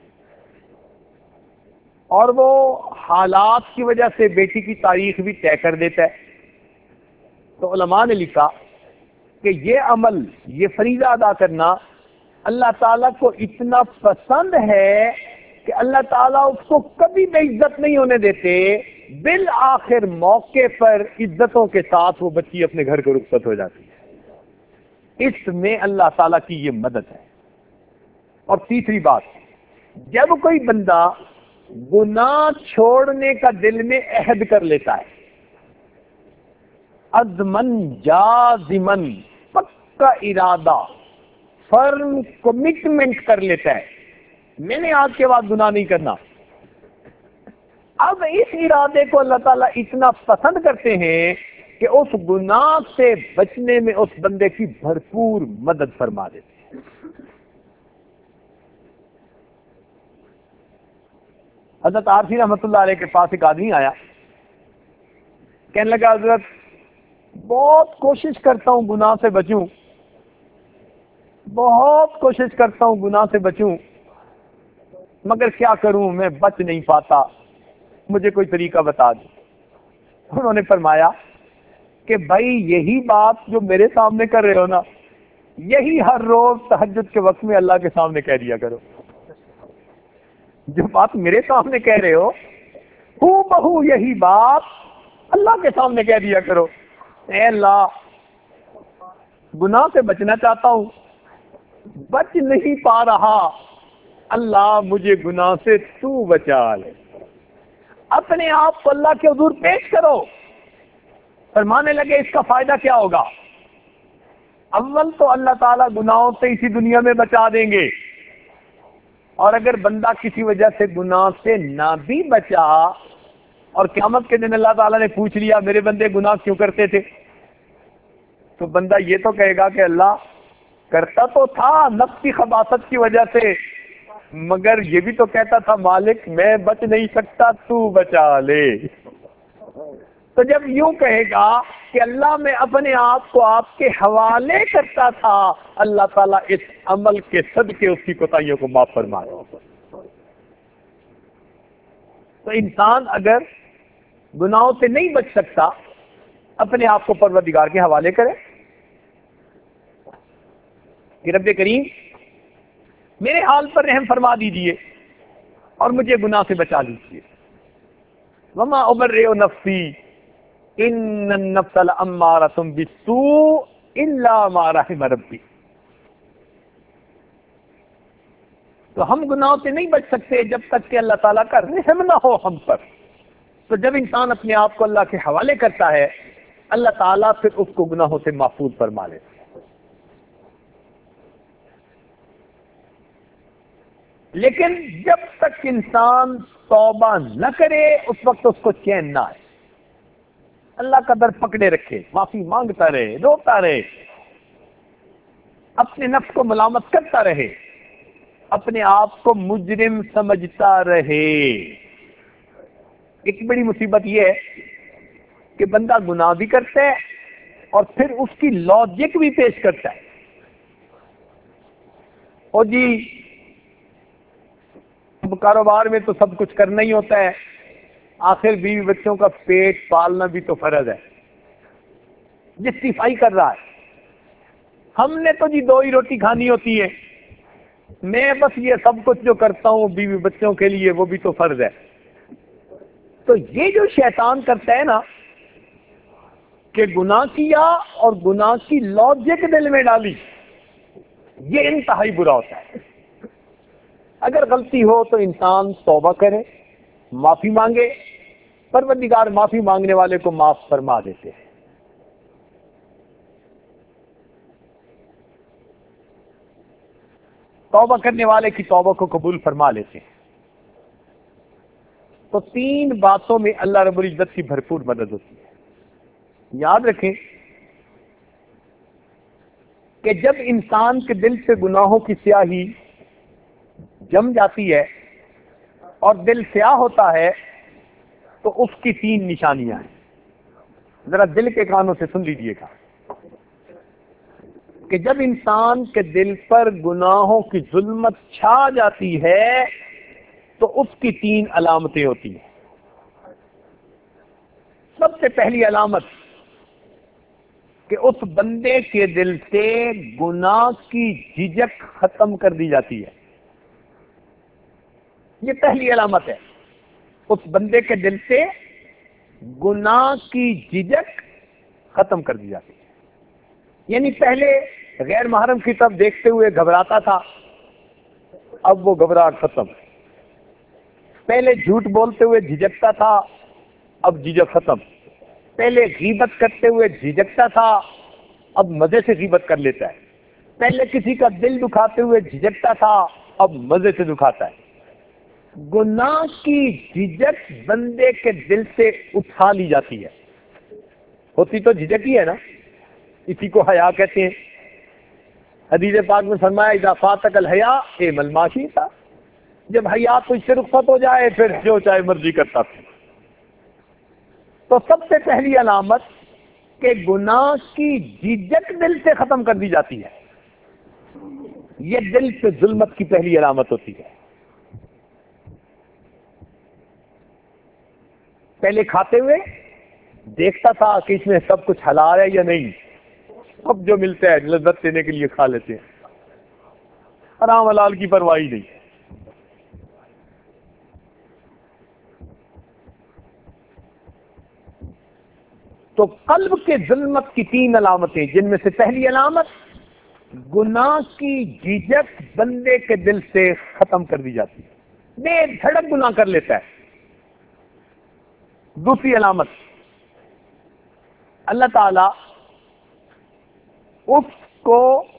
S1: اور وہ حالات کی وجہ سے بیٹی کی تاریخ بھی طے کر دیتا ہے، تو علماء نے لکھا کہ یہ عمل، یہ فریضہ ادا کرنا اللہ تعالیٰ کو اتنا پسند ہے کہ اللہ تعالیٰ اس کو کبھی بے عزت نہیں ہونے دیتے. بالآخر موقع پر عزتوں کے ساتھ وہ بچی اپنے گھر کو رخصت ہو جاتی ہے. اس میں اللہ تعالیٰ کی یہ مدد ہے. اور تیسری بات، جب کوئی بندہ گناہ چھوڑنے کا دل میں عہد کر لیتا ہے، عزمن جازمن، پکا ارادہ، فرم کمٹمنٹ کر لیتا ہے، میں نے آج کے بعد گناہ نہیں کرنا، اب اس ارادے کو اللہ تعالیٰ اتنا پسند کرتے ہیں کہ اس گناہ سے بچنے میں اس بندے کی بھرپور مدد فرما دیتے ہیں. حضرت عارفی رحمۃ اللہ علیہ کے پاس ایک آدمی آیا، کہنے لگا حضرت بہت کوشش کرتا ہوں گناہ سے بچوں، بہت کوشش کرتا ہوں گناہ سے بچوں، مگر کیا کروں میں بچ نہیں پاتا، مجھے کوئی طریقہ بتا دو. انہوں نے فرمایا کہ بھائی یہی بات جو میرے سامنے کر رہے ہو نا، یہی ہر روز تہجد کے وقت میں اللہ کے سامنے کہہ دیا کرو. جو بات میرے سامنے کہہ رہے ہو ہو بہو یہی بات اللہ کے سامنے کہہ دیا کرو. اے اللہ، گناہ سے بچنا چاہتا ہوں، بچ نہیں پا رہا، اللہ مجھے گناہ سے تو بچا لے. اپنے آپ کو اللہ کے حضور پیش کرو. فرمانے لگے اس کا فائدہ کیا ہوگا؟ اول تو اللہ تعالیٰ گناہوں سے اسی دنیا میں بچا دیں گے، اور اگر بندہ کسی وجہ سے گناہ سے نہ بھی بچا اور قیامت کے دن اللہ تعالیٰ نے پوچھ لیا میرے بندے گناہ کیوں کرتے تھے، تو بندہ یہ تو کہے گا کہ اللہ کرتا تو تھا نفس کی خباثت کی وجہ سے، مگر یہ بھی تو کہتا تھا مالک میں بچ نہیں سکتا تو بچا لے۔ تو جب یوں کہے گا کہ اللہ میں اپنے آپ کو آپ کے حوالے کرتا تھا، اللہ تعالیٰ اس عمل کے صدقے اس کی کوتاہیوں کو معاف فرمائے۔ تو انسان اگر گناہوں سے نہیں بچ سکتا، اپنے آپ کو پروردگار کے حوالے کرے کہ رب کریم میرے حال پر رحم فرما دیجئے اور مجھے گناہ سے بچا لیجئے۔ وما ابرئ نفسی ان النفس لامارۃ بالسوء الا ما رحم ربی۔ تو ہم گناہوں سے نہیں بچ سکتے جب تک کہ اللہ تعالیٰ کا رحم نہ ہو ہم پر۔ تو جب انسان اپنے آپ کو اللہ کے حوالے کرتا ہے، اللہ تعالیٰ پھر اس کو گناہوں سے محفوظ فرما لیتا ہے۔ لیکن جب تک انسان توبہ نہ کرے اس وقت اس کو چین نہ آئے، اللہ کا در پکڑے رکھے، معافی مانگتا رہے، روتا رہے، اپنے نفس کو ملامت کرتا رہے، اپنے آپ کو مجرم سمجھتا رہے۔ ایک بڑی مصیبت یہ ہے کہ بندہ گناہ بھی کرتا ہے اور پھر اس کی لاجک بھی پیش کرتا ہے۔ اور جی کاروبار میں تو سب کچھ کرنا ہی ہوتا ہے، آخر بیوی بچوں کا پیٹ پالنا بھی تو فرض ہے۔ جسٹیفائی کر رہا ہے، ہم نے تو جی دو ہی روٹی کھانی ہوتی ہے، میں بس یہ سب کچھ جو کرتا ہوں بیوی بچوں کے لیے وہ بھی تو فرض ہے۔ تو یہ جو شیطان کرتا ہے نا کہ گناہ کیا اور گناہ کی لاجک دل میں ڈالی، یہ انتہائی برا ہوتا ہے۔ اگر غلطی ہو تو انسان توبہ کرے، معافی مانگے، پروردگار معافی مانگنے والے کو معاف فرما دیتے ہیں۔ توبہ کرنے والے کی توبہ کو قبول فرما لیتے ہیں۔ تو تین باتوں میں اللہ رب العزت کی بھرپور مدد ہوتی ہے۔ یاد رکھیں کہ جب انسان کے دل سے گناہوں کی سیاہی جم جاتی ہے اور دل سیاہ ہوتا ہے تو اس کی تین نشانیاں ہیں، ذرا دل کے کانوں سے سن لیجئے گا کہ جب انسان کے دل پر گناہوں کی ظلمت چھا جاتی ہے تو اس کی تین علامتیں ہوتی ہیں۔ سب سے پہلی علامت کہ اس بندے کے دل سے گناہ کی جھجک ختم کر دی جاتی ہے۔ یہ پہلی علامت ہے، اس بندے کے دل سے گناہ کی جھجک ختم کر دی جاتی ہے۔ یعنی پہلے غیر محرم کی طرف دیکھتے ہوئے گھبراتا تھا، اب وہ گھبراہٹ ختم۔ پہلے جھوٹ بولتے ہوئے جھجکتا تھا، اب جھجک ختم۔ پہلے غیبت کرتے ہوئے جھجکتا تھا، اب مزے سے غیبت کر لیتا ہے۔ پہلے کسی کا دل دکھاتے ہوئے جھجکتا تھا، اب مزے سے دکھاتا ہے۔ گناہ کی جھجک بندے کے دل سے اٹھا لی جاتی ہے۔ ہوتی تو جھجک ہی ہے نا، اسی کو حیا کہتے ہیں۔ حدیث پاک میں فرمایا اذا فاتک الحیا اعمل ما شئت، جب حیا تجھ سے رخصت ہو جائے پھر جو چاہے مرضی کرتا تھا۔ تو سب سے پہلی علامت کہ گناہ کی جھجک دل سے ختم کر دی جاتی ہے، یہ دل سے ظلمت کی پہلی علامت ہوتی ہے۔ پہلے کھاتے ہوئے دیکھتا تھا کہ اس میں سب کچھ حلال ہے یا نہیں، اب جو ملتا ہے لذت دینے کے لیے کھا لیتے ہیں، حرام حلال کی پرواہ نہیں۔ تو قلب کے ظلمت کی تین علامتیں، جن میں سے پہلی علامت گناہ کی جھجک بندے کے دل سے ختم کر دی جاتی ہے، بے دھڑک گناہ کر لیتا ہے۔ دوسری علامت اللہ تعالی اس کو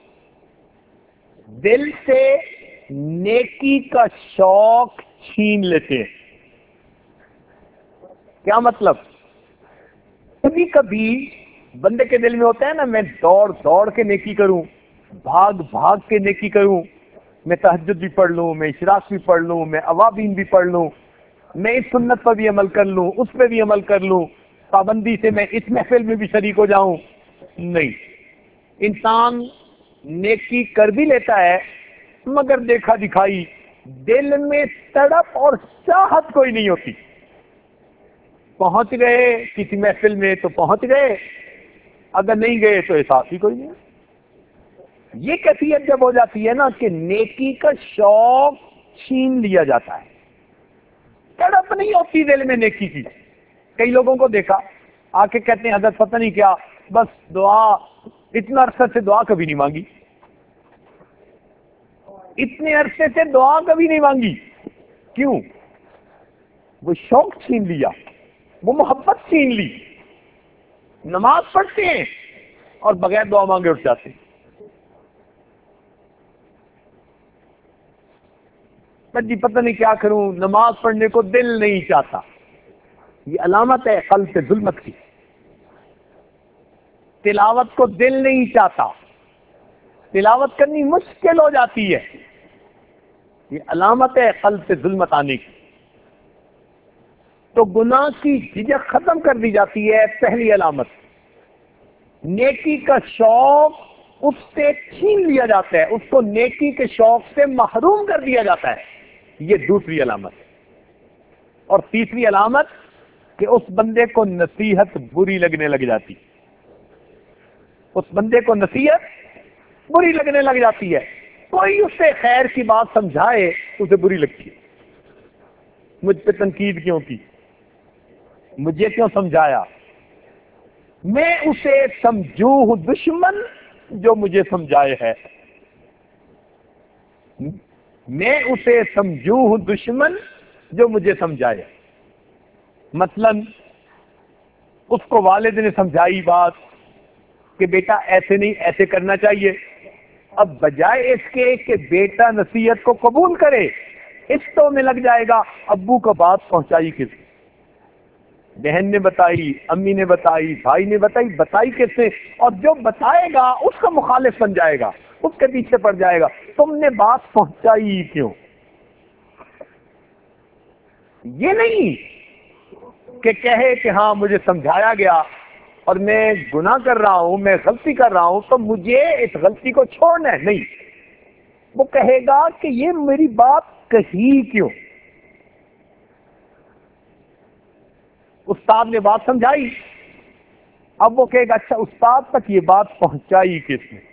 S1: دل سے نیکی کا شوق چھین لیتے ہیں۔ کیا مطلب؟ کبھی کبھی بندے کے دل میں ہوتا ہے نا میں دوڑ دوڑ کے نیکی کروں، بھاگ بھاگ کے نیکی کروں، میں تہجد بھی پڑھ لوں، میں اشراق بھی پڑھ لوں، میں اوابین بھی پڑھ لوں، میں اس سنت پر بھی عمل کر لوں، اس پہ بھی عمل کر لوں، پابندی سے میں اس محفل میں بھی شریک ہو جاؤں. نہیں، انسان نیکی کر بھی لیتا ہے مگر دیکھا دکھائی، دل میں تڑپ اور چاہت کوئی نہیں ہوتی. پہنچ گئے کسی محفل میں تو پہنچ گئے، اگر نہیں گئے تو احساس ہی کوئی نہیں. یہ کیفیت جب ہو جاتی ہے نا کہ نیکی کا شوق چھین لیا جاتا ہے، تڑپ نہیں ہوتی دل میں نیکی کی. کئی لوگوں کو دیکھا آ کے کہتے ہیں حضرت پتہ نہیں کیا، بس دعا اتنا عرصہ سے دعا کبھی نہیں مانگی، اتنے عرصے سے دعا کبھی نہیں مانگی. کیوں؟ وہ شوق چھین لیا، وہ محبت چھین لی. نماز پڑھتے ہیں اور بغیر دعا مانگے اٹھ جاتے ہیں. جی پتہ نہیں کیا کروں، نماز پڑھنے کو دل نہیں چاہتا. یہ علامت ہے قلب سے ظلمت کی. تلاوت کو دل نہیں چاہتا، تلاوت کرنی مشکل ہو جاتی ہے، یہ علامت ہے قلب سے ظلمت آنے کی. تو گناہ کی جھجک ختم کر دی جاتی ہے، پہلی علامت. نیکی کا شوق اس سے چھین لیا جاتا ہے، اس کو نیکی کے شوق سے محروم کر دیا جاتا ہے، یہ دوسری علامت. اور تیسری علامت کہ اس بندے کو نصیحت بری لگنے لگ جاتی، اس بندے کو نصیحت بری لگنے لگ جاتی ہے. کوئی اس سے خیر کی بات سمجھائے اسے بری لگتی ہے. مجھ پہ تنقید کیوں کی، مجھے کیوں سمجھایا، میں اسے سمجھوں ہوں دشمن جو مجھے سمجھائے ہے، میں اسے سمجھوں ہوں دشمن جو مجھے سمجھائے. مثلا اس کو والد نے سمجھائی بات کہ بیٹا ایسے نہیں ایسے کرنا چاہیے. اب بجائے اس کے کہ بیٹا نصیحت کو قبول کرے، اس تو میں لگ جائے گا ابو کو بات پہنچائی کس نے، بہن نے بتائی، امی نے بتائی، بھائی نے بتائی، بتائی کس نے، اور جو بتائے گا اس کا مخالف بن جائے گا، اس کے پیچھے پڑ جائے گا. تم نے بات پہنچائی کیوں؟ یہ نہیں کہ کہے کہ ہاں مجھے سمجھایا گیا اور میں گناہ کر رہا ہوں، میں غلطی کر رہا ہوں تو مجھے اس غلطی کو چھوڑنا ہے. نہیں، وہ کہے گا کہ یہ میری بات کہی کیوں. استاد نے بات سمجھائی، اب وہ کہے گا اچھا استاد تک یہ بات پہنچائی کس نے.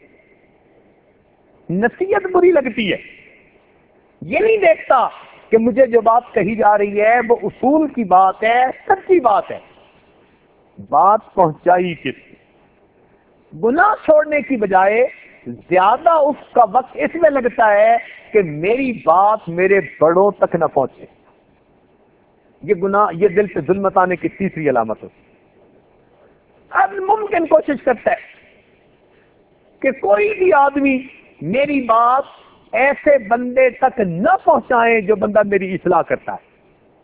S1: نصیحت بری لگتی ہے، یہ نہیں دیکھتا کہ مجھے جو بات کہی جا رہی ہے وہ اصول کی بات ہے، سچی بات ہے، بات پہنچائی کس نے. گناہ چھوڑنے کی بجائے زیادہ اس کا وقت اس میں لگتا ہے کہ میری بات میرے بڑوں تک نہ پہنچے. یہ گناہ، یہ دل سے ظلمت آنے کی تیسری علامت ہوتی ہے. اب ممکن کوشش کرتا ہے کہ کوئی بھی آدمی میری بات ایسے بندے تک نہ پہنچائے جو بندہ میری اصلاح کرتا ہے.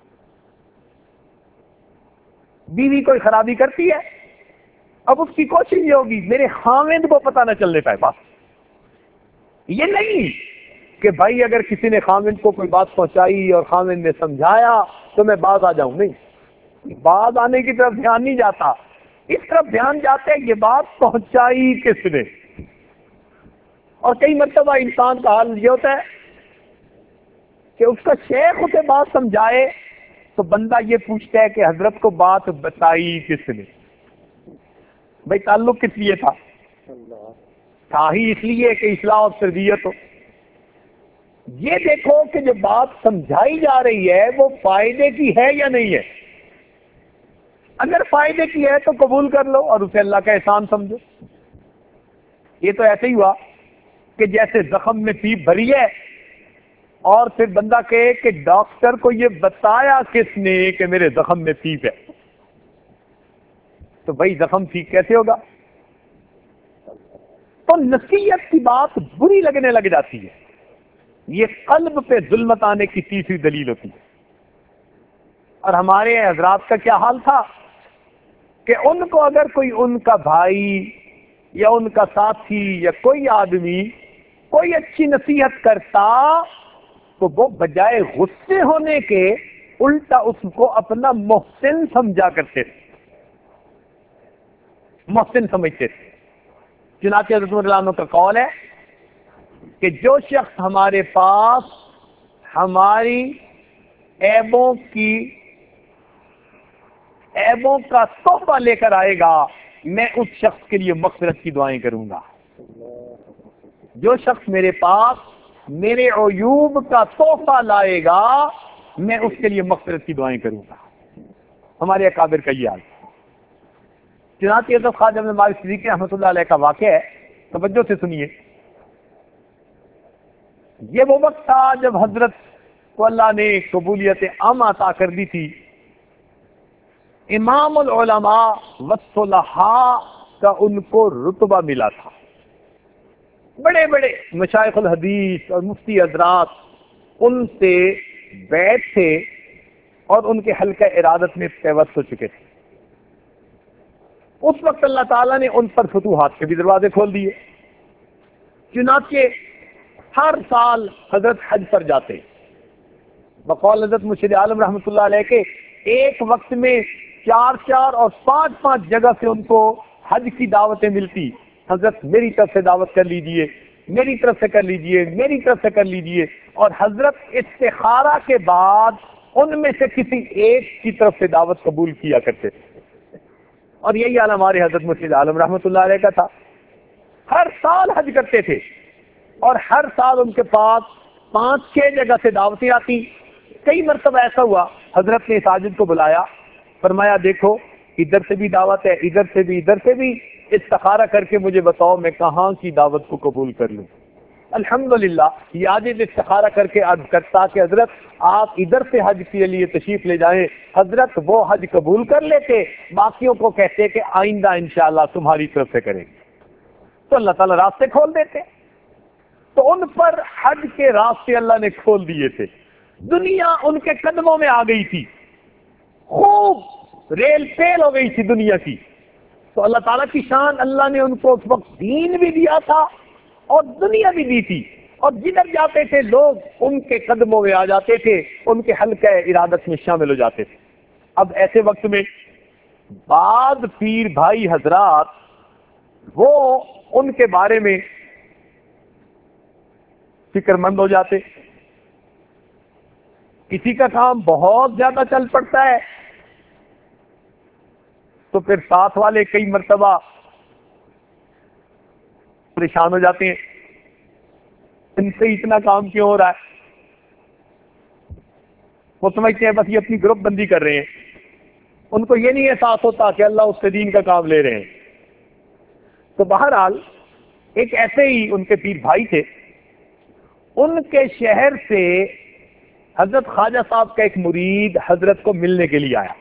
S1: بیوی کوئی خرابی کرتی ہے، اب اس کی کوشش یہ ہوگی میرے خاوند کو پتہ نہ چلنے پائے. بس یہ نہیں کہ بھائی اگر کسی نے خاوند کو کوئی بات پہنچائی اور خاوند نے سمجھایا تو میں باز آ جاؤں. نہیں، باز آنے کی طرف دھیان نہیں جاتا، اس طرف دھیان جاتے ہیں یہ بات پہنچائی کس نے. اور کئی مرتبہ انسان کا حال یہ ہوتا ہے کہ اس کا شیخ اسے بات سمجھائے تو بندہ یہ پوچھتا ہے کہ حضرت کو بات بتائی کس نے. بھائی تعلق کس لیے تھا؟ تھا ہی اس لیے کہ اصلاح اور تربیت ہو. یہ دیکھو کہ جو بات سمجھائی جا رہی ہے وہ فائدے کی ہے یا نہیں ہے. اگر فائدے کی ہے تو قبول کر لو اور اسے اللہ کا احسان سمجھو. یہ تو ایسے ہی ہوا کہ جیسے زخم میں پیپ بھری ہے اور پھر بندہ کہے کہ ڈاکٹر کو یہ بتایا کس نے کہ میرے زخم میں پیپ ہے، تو بھائی زخم ٹھیک کیسے ہوگا؟ تو نصیحت کی بات بری لگنے لگ جاتی ہے. یہ قلب پہ ظلمت آنے کی تیسری دلیل ہوتی ہے. اور ہمارے حضرات کا کیا حال تھا کہ ان کو اگر کوئی ان کا بھائی یا ان کا ساتھی یا کوئی آدمی کوئی اچھی نصیحت کرتا تو وہ بجائے غصے ہونے کے الٹا اس کو اپنا محسن سمجھا کرتے تھے، محسن سمجھتے تھے۔ چنانچہ حضرت عمر رضی اللہ عنہ کا قول ہے کہ جو شخص ہمارے پاس ہماری عیبوں کی عیبوں کا تحفہ لے کر آئے گا میں اس شخص کے لیے مغفرت کی دعائیں کروں گا۔ جو شخص میرے پاس میرے عیوب کا تحفہ لائے گا میں اس کے لیے مغفرت کی دعائیں کروں گا۔ ہمارے اکابر کا یہ حال۔ چنانچہ حضرت خواجہ ابن مالک صدیقی رحمۃ اللہ علیہ کا واقعہ ہے، توجہ سے سنیے۔ یہ وہ وقت تھا جب حضرت کو اللہ نے قبولیت عام عطا کر دی تھی، امام العلماء والصلحاء کا ان کو رتبہ ملا تھا۔ بڑے بڑے مشائخ الحدیث اور مفتی حضرات ان سے بیعت تھے اور ان کے حلقہ ارادت میں پیوست ہو چکے تھے۔ اس وقت اللہ تعالیٰ نے ان پر فتوحات کے بھی دروازے کھول دیے، چنانچہ ہر سال حضرت حج پر جاتے، بقول حضرت مرشد عالم رحمۃ اللہ علیہ کے ایک وقت میں چار چار اور پانچ پانچ جگہ سے ان کو حج کی دعوتیں ملتی۔ حضرت میری طرف سے دعوت کر لیجئے، میری طرف سے کر لیجئے، میری طرف سے کر لیجئے، اور حضرت استخارہ کے بعد ان میں سے کسی ایک کی طرف سے دعوت قبول کیا کرتے تھے۔ اور یہی حال ہمارے حضرت مرشد عالم رحمۃ اللہ علیہ کا تھا، ہر سال حج کرتے تھے اور ہر سال ان کے پاس پانچ چھ جگہ سے دعوتیں آتی۔ کئی مرتبہ ایسا ہوا حضرت نے ساجد کو بلایا، فرمایا دیکھو ادھر سے بھی دعوت ہے، ادھر سے بھی ادھر سے بھی، استخارہ کر کے مجھے بتاؤ میں کہاں کی دعوت کو قبول کر لوں۔ الحمدللہ یہ عاجز استخارہ کر کے عرض کرتا کہ حضرت آپ ادھر سے حج کے لیے تشریف لے جائیں، حضرت وہ حج قبول کر لیتے، باقیوں کو کہتے کہ آئندہ انشاءاللہ تمہاری طرف سے کریں گے، تو اللہ تعالیٰ راستے کھول دیتے۔ تو ان پر حج کے راستے اللہ نے کھول دیے تھے، دنیا ان کے قدموں میں آ گئی تھی، خوب ریل پیل ہو گئی تھی دنیا کی۔ تو اللہ تعالیٰ کی شان، اللہ نے ان کو اس وقت دین بھی دیا تھا اور دنیا بھی دی تھی، اور جدھر جاتے تھے لوگ ان کے قدموں میں آ جاتے تھے، ان کے حلقہ ارادت میں شامل ہو جاتے تھے۔ اب ایسے وقت میں بعض پیر بھائی حضرات وہ ان کے بارے میں فکر مند ہو جاتے، کسی کا کام بہت زیادہ چل پڑتا ہے تو پھر ساتھ والے کئی مرتبہ پریشان ہو جاتے ہیں، ان سے اتنا کام کیوں ہو رہا ہے؟ وہ سمجھتے ہیں بس یہ اپنی گروپ بندی کر رہے ہیں، ان کو یہ نہیں احساس ہوتا کہ اللہ اس سے دین کا کام لے رہے ہیں۔ تو بہرحال ایک ایسے ہی ان کے پیر بھائی تھے، ان کے شہر سے حضرت خواجہ صاحب کا ایک مرید حضرت کو ملنے کے لیے آیا۔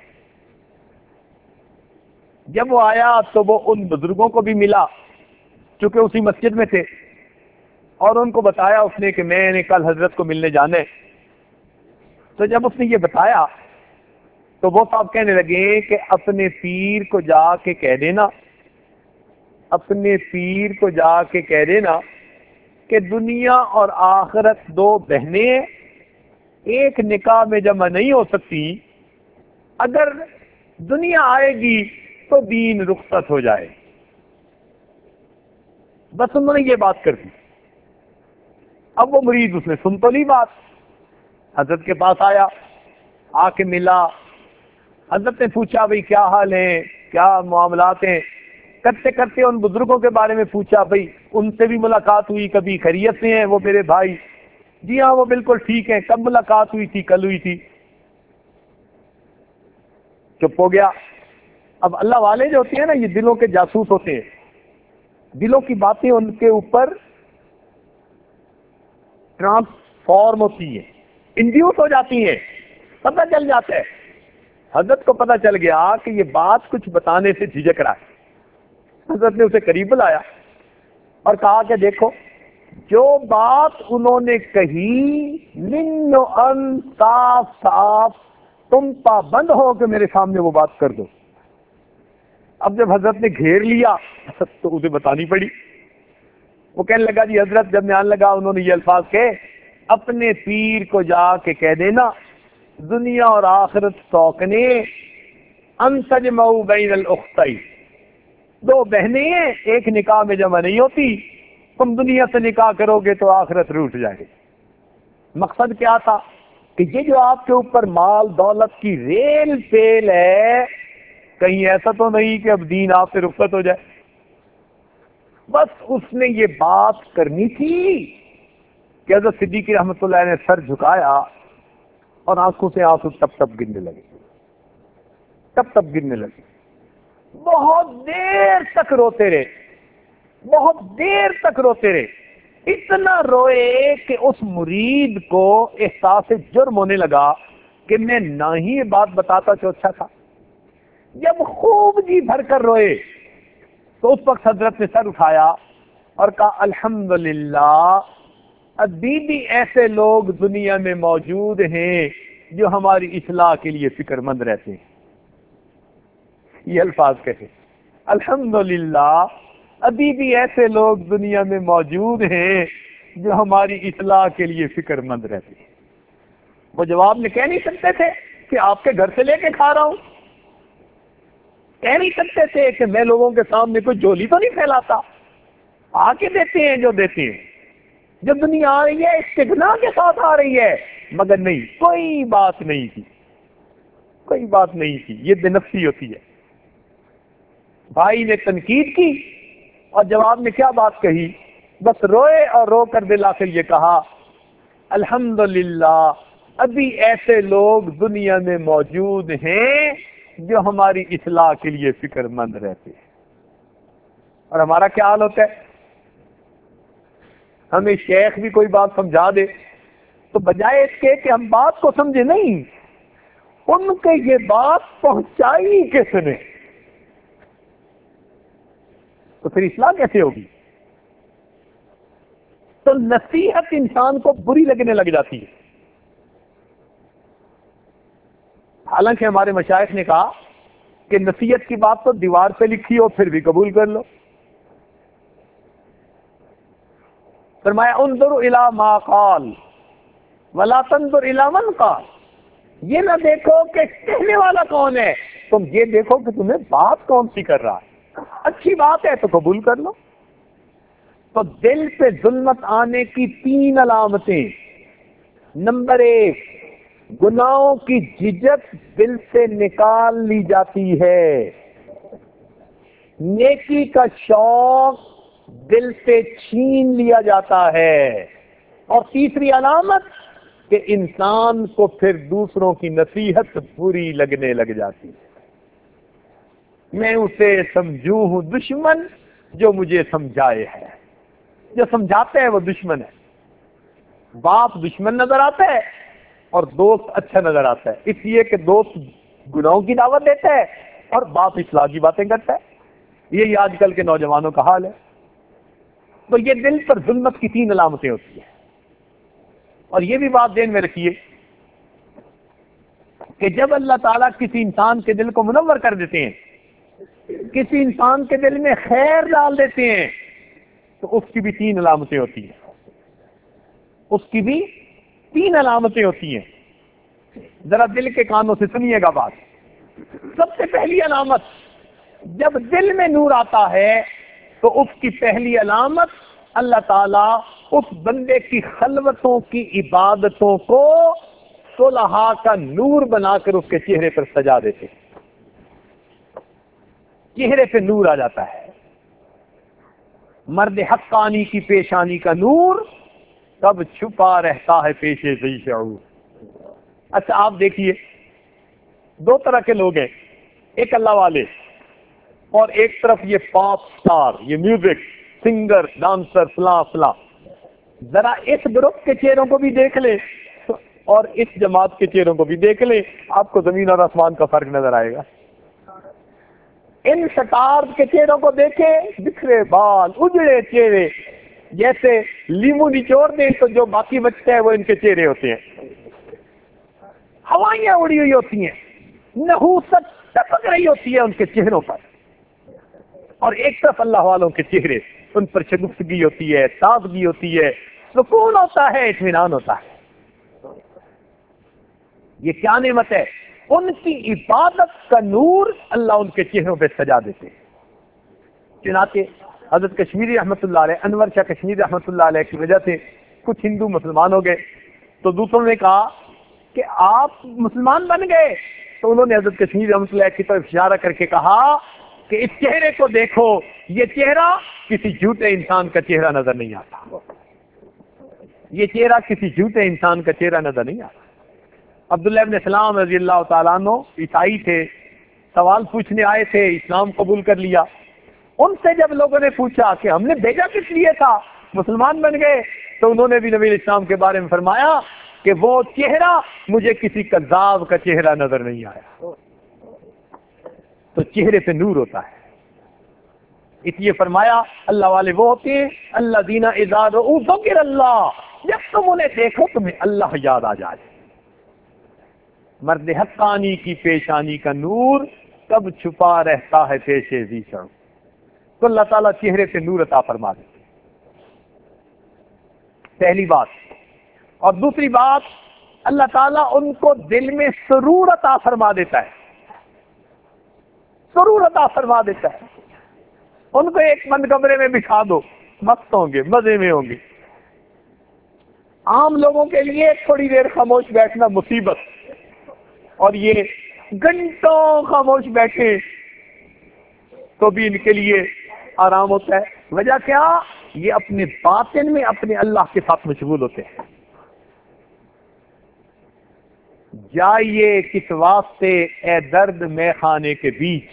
S1: جب وہ آیا تو وہ ان بزرگوں کو بھی ملا چونکہ اسی مسجد میں تھے، اور ان کو بتایا اس نے کہ میں نے کل حضرت کو ملنے جانا ہے۔ تو جب اس نے یہ بتایا تو وہ صاحب کہنے لگے کہ اپنے پیر کو جا کے کہہ دینا اپنے پیر کو جا کے کہہ دینا کہ دنیا اور آخرت دو بہنیں ایک نکاح میں جمع نہیں ہو سکتی، اگر دنیا آئے گی تو دین رخصت ہو جائے۔ بس انہوں نے یہ بات کر دی۔ اب وہ مرید اس نے سن تو لی بات، حضرت کے پاس آیا، آ کے ملا، حضرت نے پوچھا بھئی کیا حال ہے، کیا معاملات ہیں، کرتے کرتے ان بزرگوں کے بارے میں پوچھا، بھئی ان سے بھی ملاقات ہوئی، کبھی خیریت سے ہیں وہ میرے بھائی؟ جی ہاں وہ بالکل ٹھیک ہے، کب ملاقات ہوئی تھی؟ کل ہوئی تھی۔ چپ ہو گیا۔ اب اللہ والے جو ہوتے ہیں نا یہ دلوں کے جاسوس ہوتے ہیں، دلوں کی باتیں ان کے اوپر ٹرانسفارم ہوتی ہیں، انڈیوس ہو جاتی ہیں، پتہ چل جاتا ہے۔ حضرت کو پتہ چل گیا کہ یہ بات کچھ بتانے سے جھجک رہا ہے۔ حضرت نے اسے قریب بلایا اور کہا کہ دیکھو جو بات انہوں نے کہی من و ان صاف صاف تم پابند ہو کہ میرے سامنے وہ بات کر دو۔ اب جب حضرت نے گھیر لیا تو اسے بتانی پڑی. وہ کہنے لگا جی حضرت جب میں آنے لگا انہوں نے یہ الفاظ کہے اپنے پیر کو جا کے کہہ دینا دنیا اور آخرت سوکنے ان تجمعوا بین الاختین، دو بہنیں ہیں ایک نکاح میں جمع نہیں ہوتی، تم دنیا سے نکاح کرو گے تو آخرت روٹ جائے گی. مقصد کیا تھا کہ یہ جو آپ کے اوپر مال دولت کی ریل پیل ہے کہیں ایسا تو نہیں کہ اب دین آپ سے رخصت ہو جائے. بس اس نے یہ بات کرنی تھی کہ حضرت صدیق رحمۃ اللہ نے سر جھکایا اور آنکھوں سے آنسو ٹپ ٹپ گرنے لگے ٹپ ٹپ گرنے لگے. بہت دیر تک روتے رہے بہت دیر تک روتے رہے اتنا روئے کہ اس مرید کو احساس جرم ہونے لگا کہ میں نہ ہی یہ بات بتاتا تو اچھا تھا. جب خوب جی بھر کر روئے تو اس وقت حضرت نے سر اٹھایا اور کہا الحمدللہ ابھی بھی ایسے لوگ دنیا میں موجود ہیں جو ہماری اصلاح کے لیے فکر مند رہتے ہیں. یہ الفاظ کہتے الحمدللہ ابھی بھی ایسے لوگ دنیا میں موجود ہیں جو ہماری اصلاح کے لیے فکر مند رہتے ہیں. وہ جواب میں کہہ نہیں سکتے تھے کہ آپ کے گھر سے لے کے کھا رہا ہوں، کہہ نہیں سکتے تھے کہ میں لوگوں کے سامنے کوئی جولی تو نہیں پھیلاتا، آ کے دیتے ہیں جو دیتے ہیں. جب دنیا آ رہی ہے استغنا کے ساتھ آ رہی ہے، مگر نہیں کوئی بات نہیں تھی کوئی بات نہیں تھی. یہ بے نفسی ہوتی ہے. بھائی نے تنقید کی اور جواب میں کیا بات کہی، بس روئے اور رو کر دل آخر یہ کہا الحمدللہ ابھی ایسے لوگ دنیا میں موجود ہیں جو ہماری اصلاح کے لیے فکر مند رہتے ہیں. اور ہمارا کیا حال ہوتا ہے، ہمیں شیخ بھی کوئی بات سمجھا دے تو بجائے اس کے کہ ہم بات کو سمجھے نہیں ان کے یہ بات پہنچائی کس نے، تو پھر اصلاح کیسے ہوگی. تو نصیحت انسان کو بری لگنے لگ جاتی ہے. حالانکہ ہمارے مشائخ نے کہا کہ نصیحت کی بات تو دیوار پہ لکھی ہو پھر بھی قبول کر لو. فرمایا انظر الی ما قال ولا تنظر الی من قال، یہ نہ دیکھو کہ کہنے والا کون ہے، تم یہ دیکھو کہ تمہیں بات کون سی کر رہا ہے. اچھی بات ہے تو قبول کر لو. تو دل پہ ظلمت آنے کی تین علامتیں. نمبر ایک، گناہوں کی جھجک دل سے نکال لی جاتی ہے، نیکی کا شوق دل سے چھین لیا جاتا ہے. اور تیسری علامت کہ انسان کو پھر دوسروں کی نصیحت بری لگنے لگ جاتی ہے. میں اسے سمجھوں ہوں دشمن جو مجھے سمجھائے ہے، جو سمجھاتا ہے وہ دشمن ہے. باپ دشمن نظر آتا ہے اور دوست اچھا نظر آتا ہے، اس لیے کہ دوست گناہوں کی دعوت دیتا ہے اور باپ اصلاح کی باتیں کرتا ہے. یہی آج کل کے نوجوانوں کا حال ہے. تو یہ دل پر ظلمت کی تین علامتیں ہوتی ہیں. اور یہ بھی بات ذہن میں رکھیے کہ جب اللہ تعالیٰ کسی انسان کے دل کو منور کر دیتے ہیں، کسی انسان کے دل میں خیر ڈال دیتے ہیں، تو اس کی بھی تین علامتیں ہوتی ہیں اس کی بھی تین علامتیں ہوتی ہیں. ذرا دل کے کانوں سے سنیے گا بات. سب سے پہلی علامت، جب دل میں نور آتا ہے تو اس کی پہلی علامت اللہ تعالیٰ اس بندے کی خلوتوں کی عبادتوں کو صلحاء کا نور بنا کر اس کے چہرے پر سجا دیتے ہیں. چہرے پہ نور آ جاتا ہے. مرد حقانی کی پیشانی کا نور کب چھپا رہتا ہے پیشے سے شعور. اچھا آپ دیکھیے دو طرح کے لوگ ہیں، ایک اللہ والے اور ایک طرف یہ پاپ سٹار، یہ میوزک سنگر ڈانسر فلاں فلاں. ذرا اس گروپ کے چہروں کو بھی دیکھ لیں اور اس جماعت کے چہروں کو بھی دیکھ لیں، آپ کو زمین اور آسمان کا فرق نظر آئے گا. ان سٹار کے چہروں کو دیکھیں، بکھرے بال، اجڑے چہرے، جیسے لیمو نچوڑ دیں تو جو باقی بچتا ہے وہ ان کے چہرے ہوتے ہیں. ہوائیاں اڑی ہوئی ہوتی ہیں، نحوست ٹپک رہی ہوتی ہے ان کے چہروں پر. اور ایک طرف اللہ والوں کے چہرے، ان پر شگفتگی ہوتی ہے، تازگی ہوتی ہے، سکون ہوتا ہے، اطمینان ہوتا ہے. یہ کیا نعمت ہے؟ ان کی عبادت کا نور اللہ ان کے چہروں پہ سجا دیتے ہیں. چنانچہ حضرت کشمیری رحمۃ اللہ علیہ، انور شاہ کشمیری رحمۃ اللہ علیہ کی وجہ سے کچھ ہندو مسلمان ہو گئے، تو دوسروں نے کہا کہ آپ مسلمان بن گئے، تو انہوں نے حضرت کشمیری رحمۃ اللہ کی طرف اشارہ کر کے کہا کہ اس چہرے کو دیکھو، یہ چہرہ کسی جھوٹے انسان کا چہرہ نظر نہیں آتا، یہ چہرہ کسی جھوٹے انسان کا چہرہ نظر نہیں آتا. عبداللہ ابن سلام رضی اللہ تعالیٰ عنہ عیسائی تھے، سوال پوچھنے آئے تھے، اسلام قبول کر لیا. ان سے جب لوگوں نے پوچھا کہ ہم نے بھیجا کس لیے تھا، مسلمان بن گئے، تو انہوں نے بھی نبی اسلام کے بارے میں فرمایا کہ وہ چہرہ مجھے کسی کذاب کا چہرہ نظر نہیں آیا. تو چہرے پہ نور ہوتا ہے. اس لیے فرمایا اللہ والے وہ ہوتے ہیں اللہ دینا اذا رؤوا ذکر اللہ، جب تم انہیں دیکھو تمہیں اللہ یاد آ جائے. مرد حقانی کی پیشانی کا نور کب چھپا رہتا ہے پیش ذیشان. تو اللہ تعالیٰ چہرے پہ نور عطا فرما دیتے. پہلی بات. اور دوسری بات، اللہ تعالیٰ ان کو دل میں سرور عطا فرما دیتا ہے، سرور عطا فرما دیتا ہے. ان کو ایک بند کمرے میں بٹھا دو، مست ہوں گے، مزے میں ہوں گے. عام لوگوں کے لیے تھوڑی دیر خاموش بیٹھنا مصیبت، اور یہ گھنٹوں خاموش بیٹھے تو بھی ان کے لیے آرام ہوتا ہے. وجہ کیا؟ یہ اپنے باطن میں اپنے اللہ کے ساتھ مشغول ہوتے ہیں. جائیے کس واسطے اے درد میں خانے کے بیچ،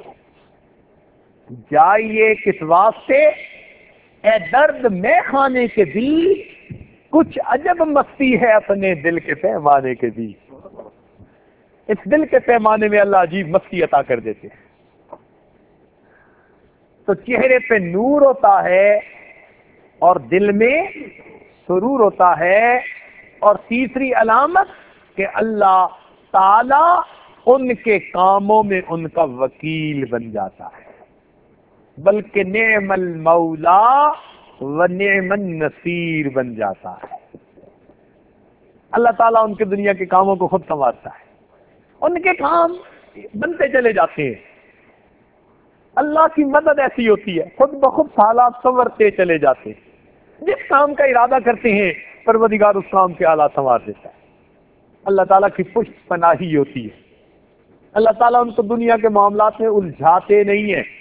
S1: جائیے کس واسطے اے درد میں خانے کے بیچ، کچھ عجب مستی ہے اپنے دل کے پیمانے کے بیچ. اس دل کے پیمانے میں اللہ عجیب مستی عطا کر دیتے ہیں. تو چہرے پہ نور ہوتا ہے اور دل میں سرور ہوتا ہے. اور تیسری علامت کہ اللہ تعالی ان کے کاموں میں ان کا وکیل بن جاتا ہے، بلکہ نعم المولا و نعم النصیر بن جاتا ہے. اللہ تعالیٰ ان کے دنیا کے کاموں کو خود سنوارتا ہے، ان کے کام بنتے چلے جاتے ہیں. اللہ کی مدد ایسی ہوتی ہے، خود بخود حالات سنورتے چلے جاتے ہیں. جس کام کا ارادہ کرتے ہیں پروردگار اس کام کے حالات سنوار دیتا ہے. اللہ تعالیٰ کی پشت پناہی ہوتی ہے. اللہ تعالیٰ ان کو دنیا کے معاملات میں الجھاتے نہیں ہیں.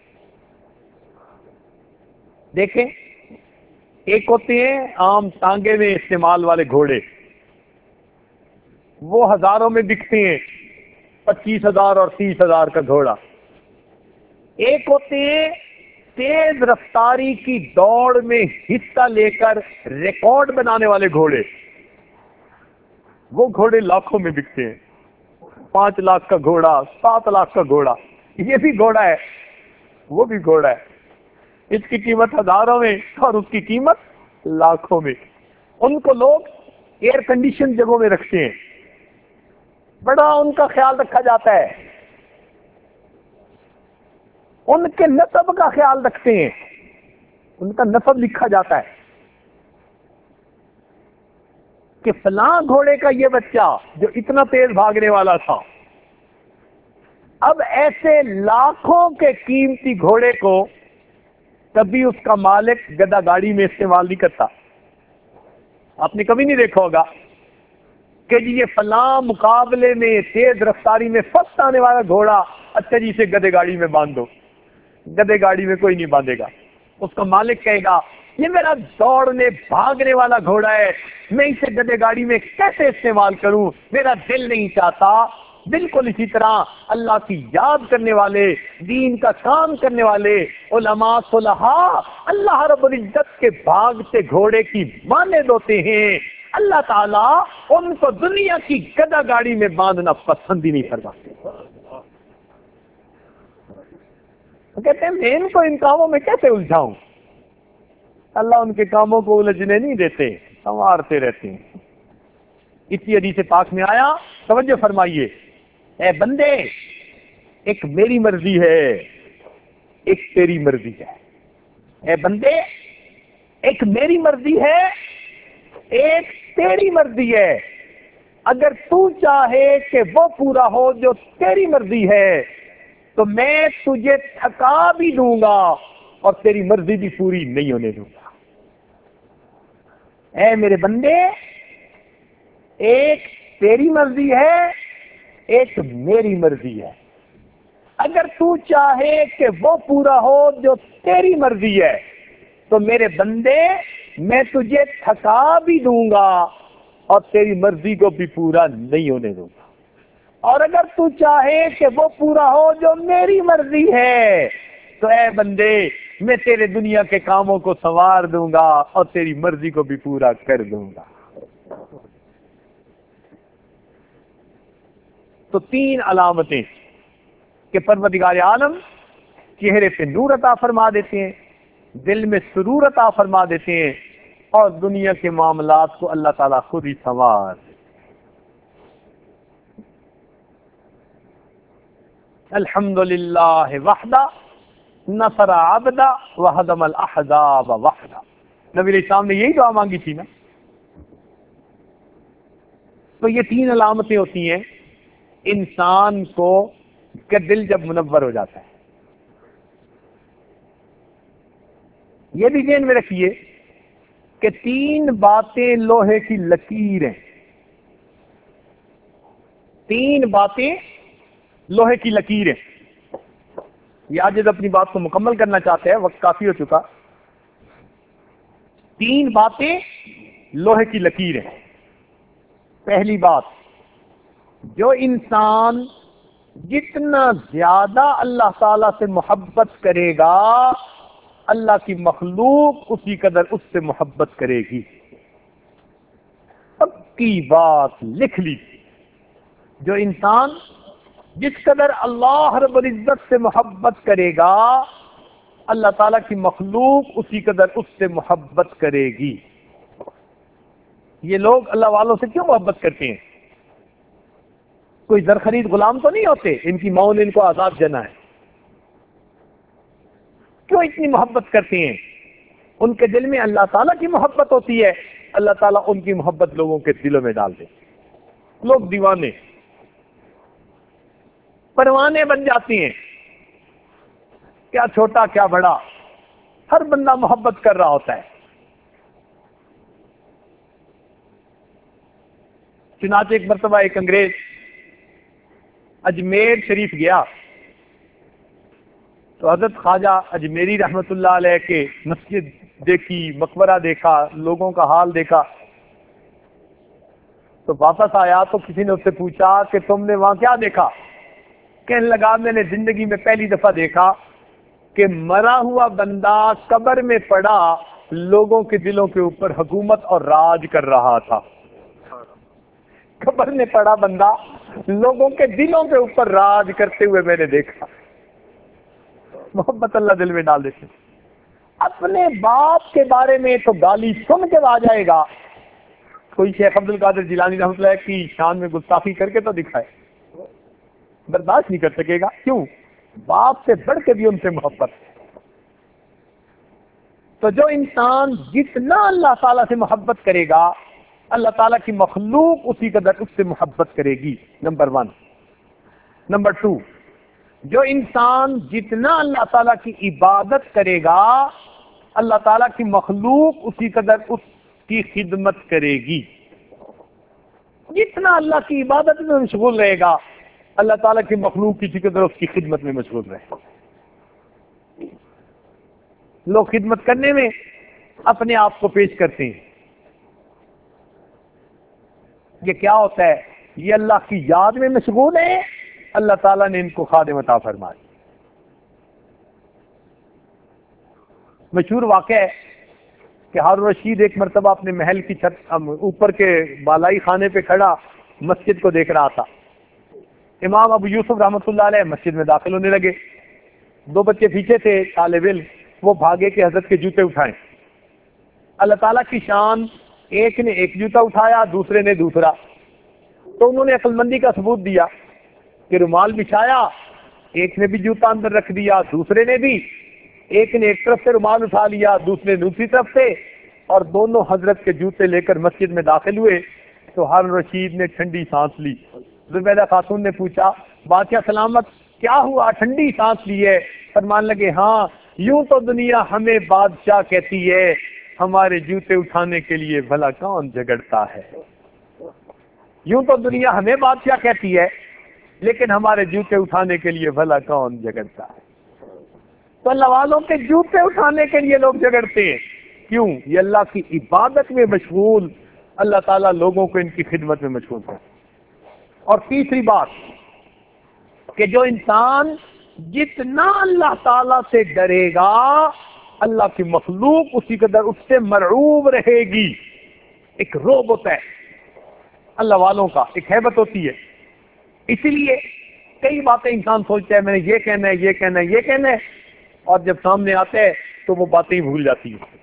S1: دیکھیں، ایک ہوتے ہیں عام ٹانگے میں استعمال والے گھوڑے، وہ ہزاروں میں بکتے ہیں، پچیس ہزار اور تیس ہزار کا گھوڑا. ایک ہوتے ہیں تیز رفتاری کی دوڑ میں حصہ لے کر ریکارڈ بنانے والے گھوڑے، وہ گھوڑے لاکھوں میں بکتے ہیں. پانچ لاکھ کا گھوڑا، سات لاکھ کا گھوڑا، یہ بھی گھوڑا ہے، وہ بھی گھوڑا ہے. اس کی قیمت ہزاروں میں اور اس کی قیمت لاکھوں میں. ان کو لوگ ایئر کنڈیشن جگہوں میں رکھتے ہیں، بڑا ان کا خیال رکھا جاتا ہے. ان کے نسب کا خیال رکھتے ہیں، ان کا نسب لکھا جاتا ہے کہ فلاں گھوڑے کا یہ بچہ جو اتنا تیز بھاگنے والا تھا، اب ایسے لاکھوں کے قیمتی گھوڑے کو کبھی اس کا مالک گدا گاڑی میں استعمال نہیں کرتا. آپ نے کبھی نہیں دیکھا ہوگا کہ جی یہ فلاں مقابلے میں تیز رفتاری میں فرسٹ آنے والا گھوڑا، اچھا جی اسے گدے گاڑی میں باندھ دو. گدے گاڑی میں کوئی نہیں باندھے گا. اس کا مالک کہے گا یہ میرا دوڑنے بھاگنے والا گھوڑا ہے، میں اسے گدے گاڑی میں کیسے استعمال کروں، میرا دل نہیں چاہتا. بالکل اسی طرح اللہ کی یاد کرنے والے، دین کا کام کرنے والے علماء صلحاء اللہ رب العزت کے بھاگتے گھوڑے کی مانند ہوتے ہیں. اللہ تعالیٰ ان کو دنیا کی گدا گاڑی میں باندھنا پسند ہی نہیں کرواتے. کہتے ہیں میں ان کو ان کاموں میں کیسے الجھاؤں. اللہ ان کے کاموں کو الجھنے نہیں دیتے، سنوارتے رہتے ہیں. اسی حدیث پاک میں آیا، توجہ فرمائیے، اے بندے ایک میری مرضی ہے ایک تیری مرضی ہے۔ اے بندے، ایک میری مرضی ہے، ایک تیری مرضی ہے۔ اگر تو چاہے کہ وہ پورا ہو جو تیری مرضی ہے تو میں تجھے تھکا بھی دوں گا اور تیری مرضی بھی پوری نہیں ہونے دوں گا۔ اے میرے بندے، ایک تیری مرضی ہے، ایک میری مرضی ہے۔ اگر تو چاہے کہ وہ پورا ہو جو تیری مرضی ہے تو میرے بندے میں تجھے تھکا بھی دوں گا اور تیری مرضی کو بھی پورا نہیں ہونے دوں گا۔ اور اگر تو چاہے کہ وہ پورا ہو جو میری مرضی ہے تو اے بندے میں تیرے دنیا کے کاموں کو سنوار دوں گا اور تیری مرضی کو بھی پورا کر دوں گا۔ تو تین علامتیں کہ پروردگار عالم چہرے پہ نور عطا فرما دیتے ہیں، دل میں سرور عطا فرما دیتے ہیں اور دنیا کے معاملات کو اللہ تعالیٰ خود ہی سنوار دیتے ہیں۔ الحمدللہ وحدہ نصر عبدہ وہدم الاحزاب وحدہ۔ نبی علیہ السلام نے یہی دعا مانگی تھی نا۔ تو یہ تین علامتیں ہوتی ہیں انسان کو کہ دل جب منور ہو جاتا ہے۔ یہ بھی ذہن میں رکھیے کہ تین باتیں لوہے کی لکیر ہیں، تین باتیں لوہے کی لکیر ہیں۔ یہ آج اپنی بات کو مکمل کرنا چاہتے ہیں، وقت کافی ہو چکا۔ تین باتیں لوہے کی لکیر ہیں۔ پہلی بات، جو انسان جتنا زیادہ اللہ تعالی سے محبت کرے گا اللہ کی مخلوق اسی قدر اس سے محبت کرے گی۔ پکی بات لکھ لی، جو انسان جس قدر اللہ رب العزت سے محبت کرے گا اللہ تعالیٰ کی مخلوق اسی قدر اس سے محبت کرے گی۔ یہ لوگ اللہ والوں سے کیوں محبت کرتے ہیں؟ کوئی زر خرید غلام تو نہیں ہوتے، ان کی ماں نے ان کو آزاد جنا ہے۔ کیوں اتنی محبت کرتے ہیں؟ ان کے دل میں اللہ تعالیٰ کی محبت ہوتی ہے، اللہ تعالیٰ ان کی محبت لوگوں کے دلوں میں ڈال دے۔ لوگ دیوانے پروانے بن جاتے ہیں، کیا چھوٹا کیا بڑا، ہر بندہ محبت کر رہا ہوتا ہے۔ چنانچہ ایک مرتبہ ایک انگریز اجمیر شریف گیا تو حضرت خواجہ اجمیری رحمت اللہ علیہ کے مسجد دیکھی، مقبرہ دیکھا، لوگوں کا حال دیکھا، تو واپس آیا تو کسی نے اس سے پوچھا کہ تم نے وہاں کیا دیکھا؟ کہنے لگا میں نے زندگی میں پہلی دفعہ دیکھا کہ مرا ہوا بندہ قبر میں پڑا لوگوں کے دلوں کے اوپر حکومت اور راج کر رہا تھا۔ قبر میں پڑا بندہ لوگوں کے دلوں کے اوپر راج کرتے ہوئے میں نے دیکھا۔ محبت اللہ دل میں ڈال دیتے۔ اپنے باپ کے بارے میں تو گالی سن کے آ جائے گا، کوئی شیخ عبد القادر جیلانی رحمۃ اللہ کی شان میں گستاخی کر کے تو دکھائے، برداشت نہیں کر سکے گا۔ کیوں؟ باپ سے بڑھ کے بھی ان سے محبت۔ تو جو انسان جتنا اللہ تعالیٰ سے محبت کرے گا اللہ تعالیٰ کی مخلوق اسی قدر اس سے محبت کرے گی، نمبر ون۔ نمبر ٹو، جو انسان جتنا اللہ تعالیٰ کی عبادت کرے گا اللہ تعالیٰ کی مخلوق اسی قدر اس کی خدمت کرے گی۔ جتنا اللہ کی عبادت میں مشغول رہے گا اللہ تعالیٰ کی مخلوق کسی قدر اس کی خدمت میں مشغول رہے۔ لوگ خدمت کرنے میں اپنے آپ کو پیش کرتے ہیں، یہ کیا ہوتا ہے؟ یہ اللہ کی یاد میں مشغول ہے، اللہ تعالیٰ نے ان کو خادم عطا فرمائی۔ مشہور واقعہ ہے کہ ہارون رشید ایک مرتبہ اپنے محل کی چھت اوپر کے بالائی خانے پہ کھڑا مسجد کو دیکھ رہا تھا۔ امام ابو یوسف رحمۃ اللہ علیہ مسجد میں داخل ہونے لگے، دو بچے پیچھے تھے طالب علم، وہ بھاگے کہ حضرت کے جوتے اٹھائیں۔ اللہ تعالیٰ کی شان، ایک نے ایک جوتا اٹھایا دوسرے نے دوسرا، تو انہوں نے عقل مندی کا ثبوت دیا کہ رومال بچھایا ایک نے بھی جوتا اندر رکھ دیا، دوسرے نے بھی، ایک نے ایک طرف سے رومال اٹھا لیا، دوسرے دوسری طرف سے، اور دونوں حضرت کے جوتے لے کر مسجد میں داخل ہوئے تو ہارون رشید نے ٹھنڈی سانس لی۔ زبیدہ خاتون نے پوچھا بادشاہ سلامت کیا ہوا، ٹھنڈی سانس لی ہے؟ فرمان لگے ہاں یوں تو دنیا ہمیں بادشاہ کہتی ہے، ہمارے جوتے اٹھانے کے لیے بھلا کون جھگڑتا ہے۔ یوں تو دنیا ہمیں بادشاہ کہتی ہے لیکن ہمارے جوتے اٹھانے کے لیے بھلا کون جھگڑتا ہے۔ تو اللہ والوں کے جوتے اٹھانے کے لیے لوگ جھگڑتے ہیں، کیوں؟ یہ اللہ کی عبادت میں مشغول، اللہ تعالیٰ لوگوں کو ان کی خدمت میں مشغول ہے۔ اور تیسری بات کہ جو انسان جتنا اللہ تعالیٰ سے ڈرے گا اللہ کی مخلوق اسی قدر اس سے مرعوب رہے گی۔ ایک رعب ہوتا ہے اللہ والوں کا، ایک ہیبت ہوتی ہے۔ اسی لیے کئی باتیں انسان سوچتا ہے میں نے یہ کہنا ہے یہ کہنا ہے یہ کہنا ہے، اور جب سامنے آتے ہیں تو وہ باتیں ہی بھول جاتی ہیں۔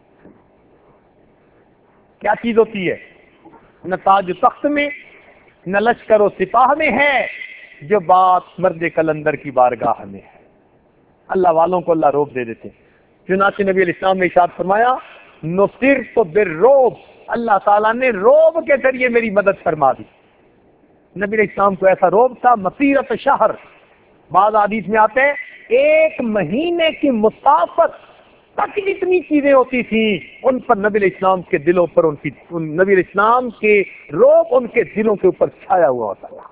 S1: کیا چیز ہوتی ہے؟ نہ تاج تخت میں نہ لشکر و سپاہ میں ہے جو بات مرد کلندر کی بارگاہ میں ہے۔ اللہ والوں کو اللہ روب دے دیتے ہیں۔ چنانچہ نبی علیہ السلام نے ارشاد فرمایا نصرت بالرعب، اللہ تعالیٰ نے روب کے ذریعے میری مدد فرما دی۔ نبی علیہ السلام کو ایسا روب تھا مسیرت شہر، بعض حدیث میں آتے ہیں ایک مہینے کی مسافت تک جتنی چیزیں ہوتی تھیں ان پر نبی علیہ السلام کے دلوں پر ان کی ان نبی علیہ السلام کے روب ان کے دلوں کے اوپر چھایا ہوا ہوتا تھا۔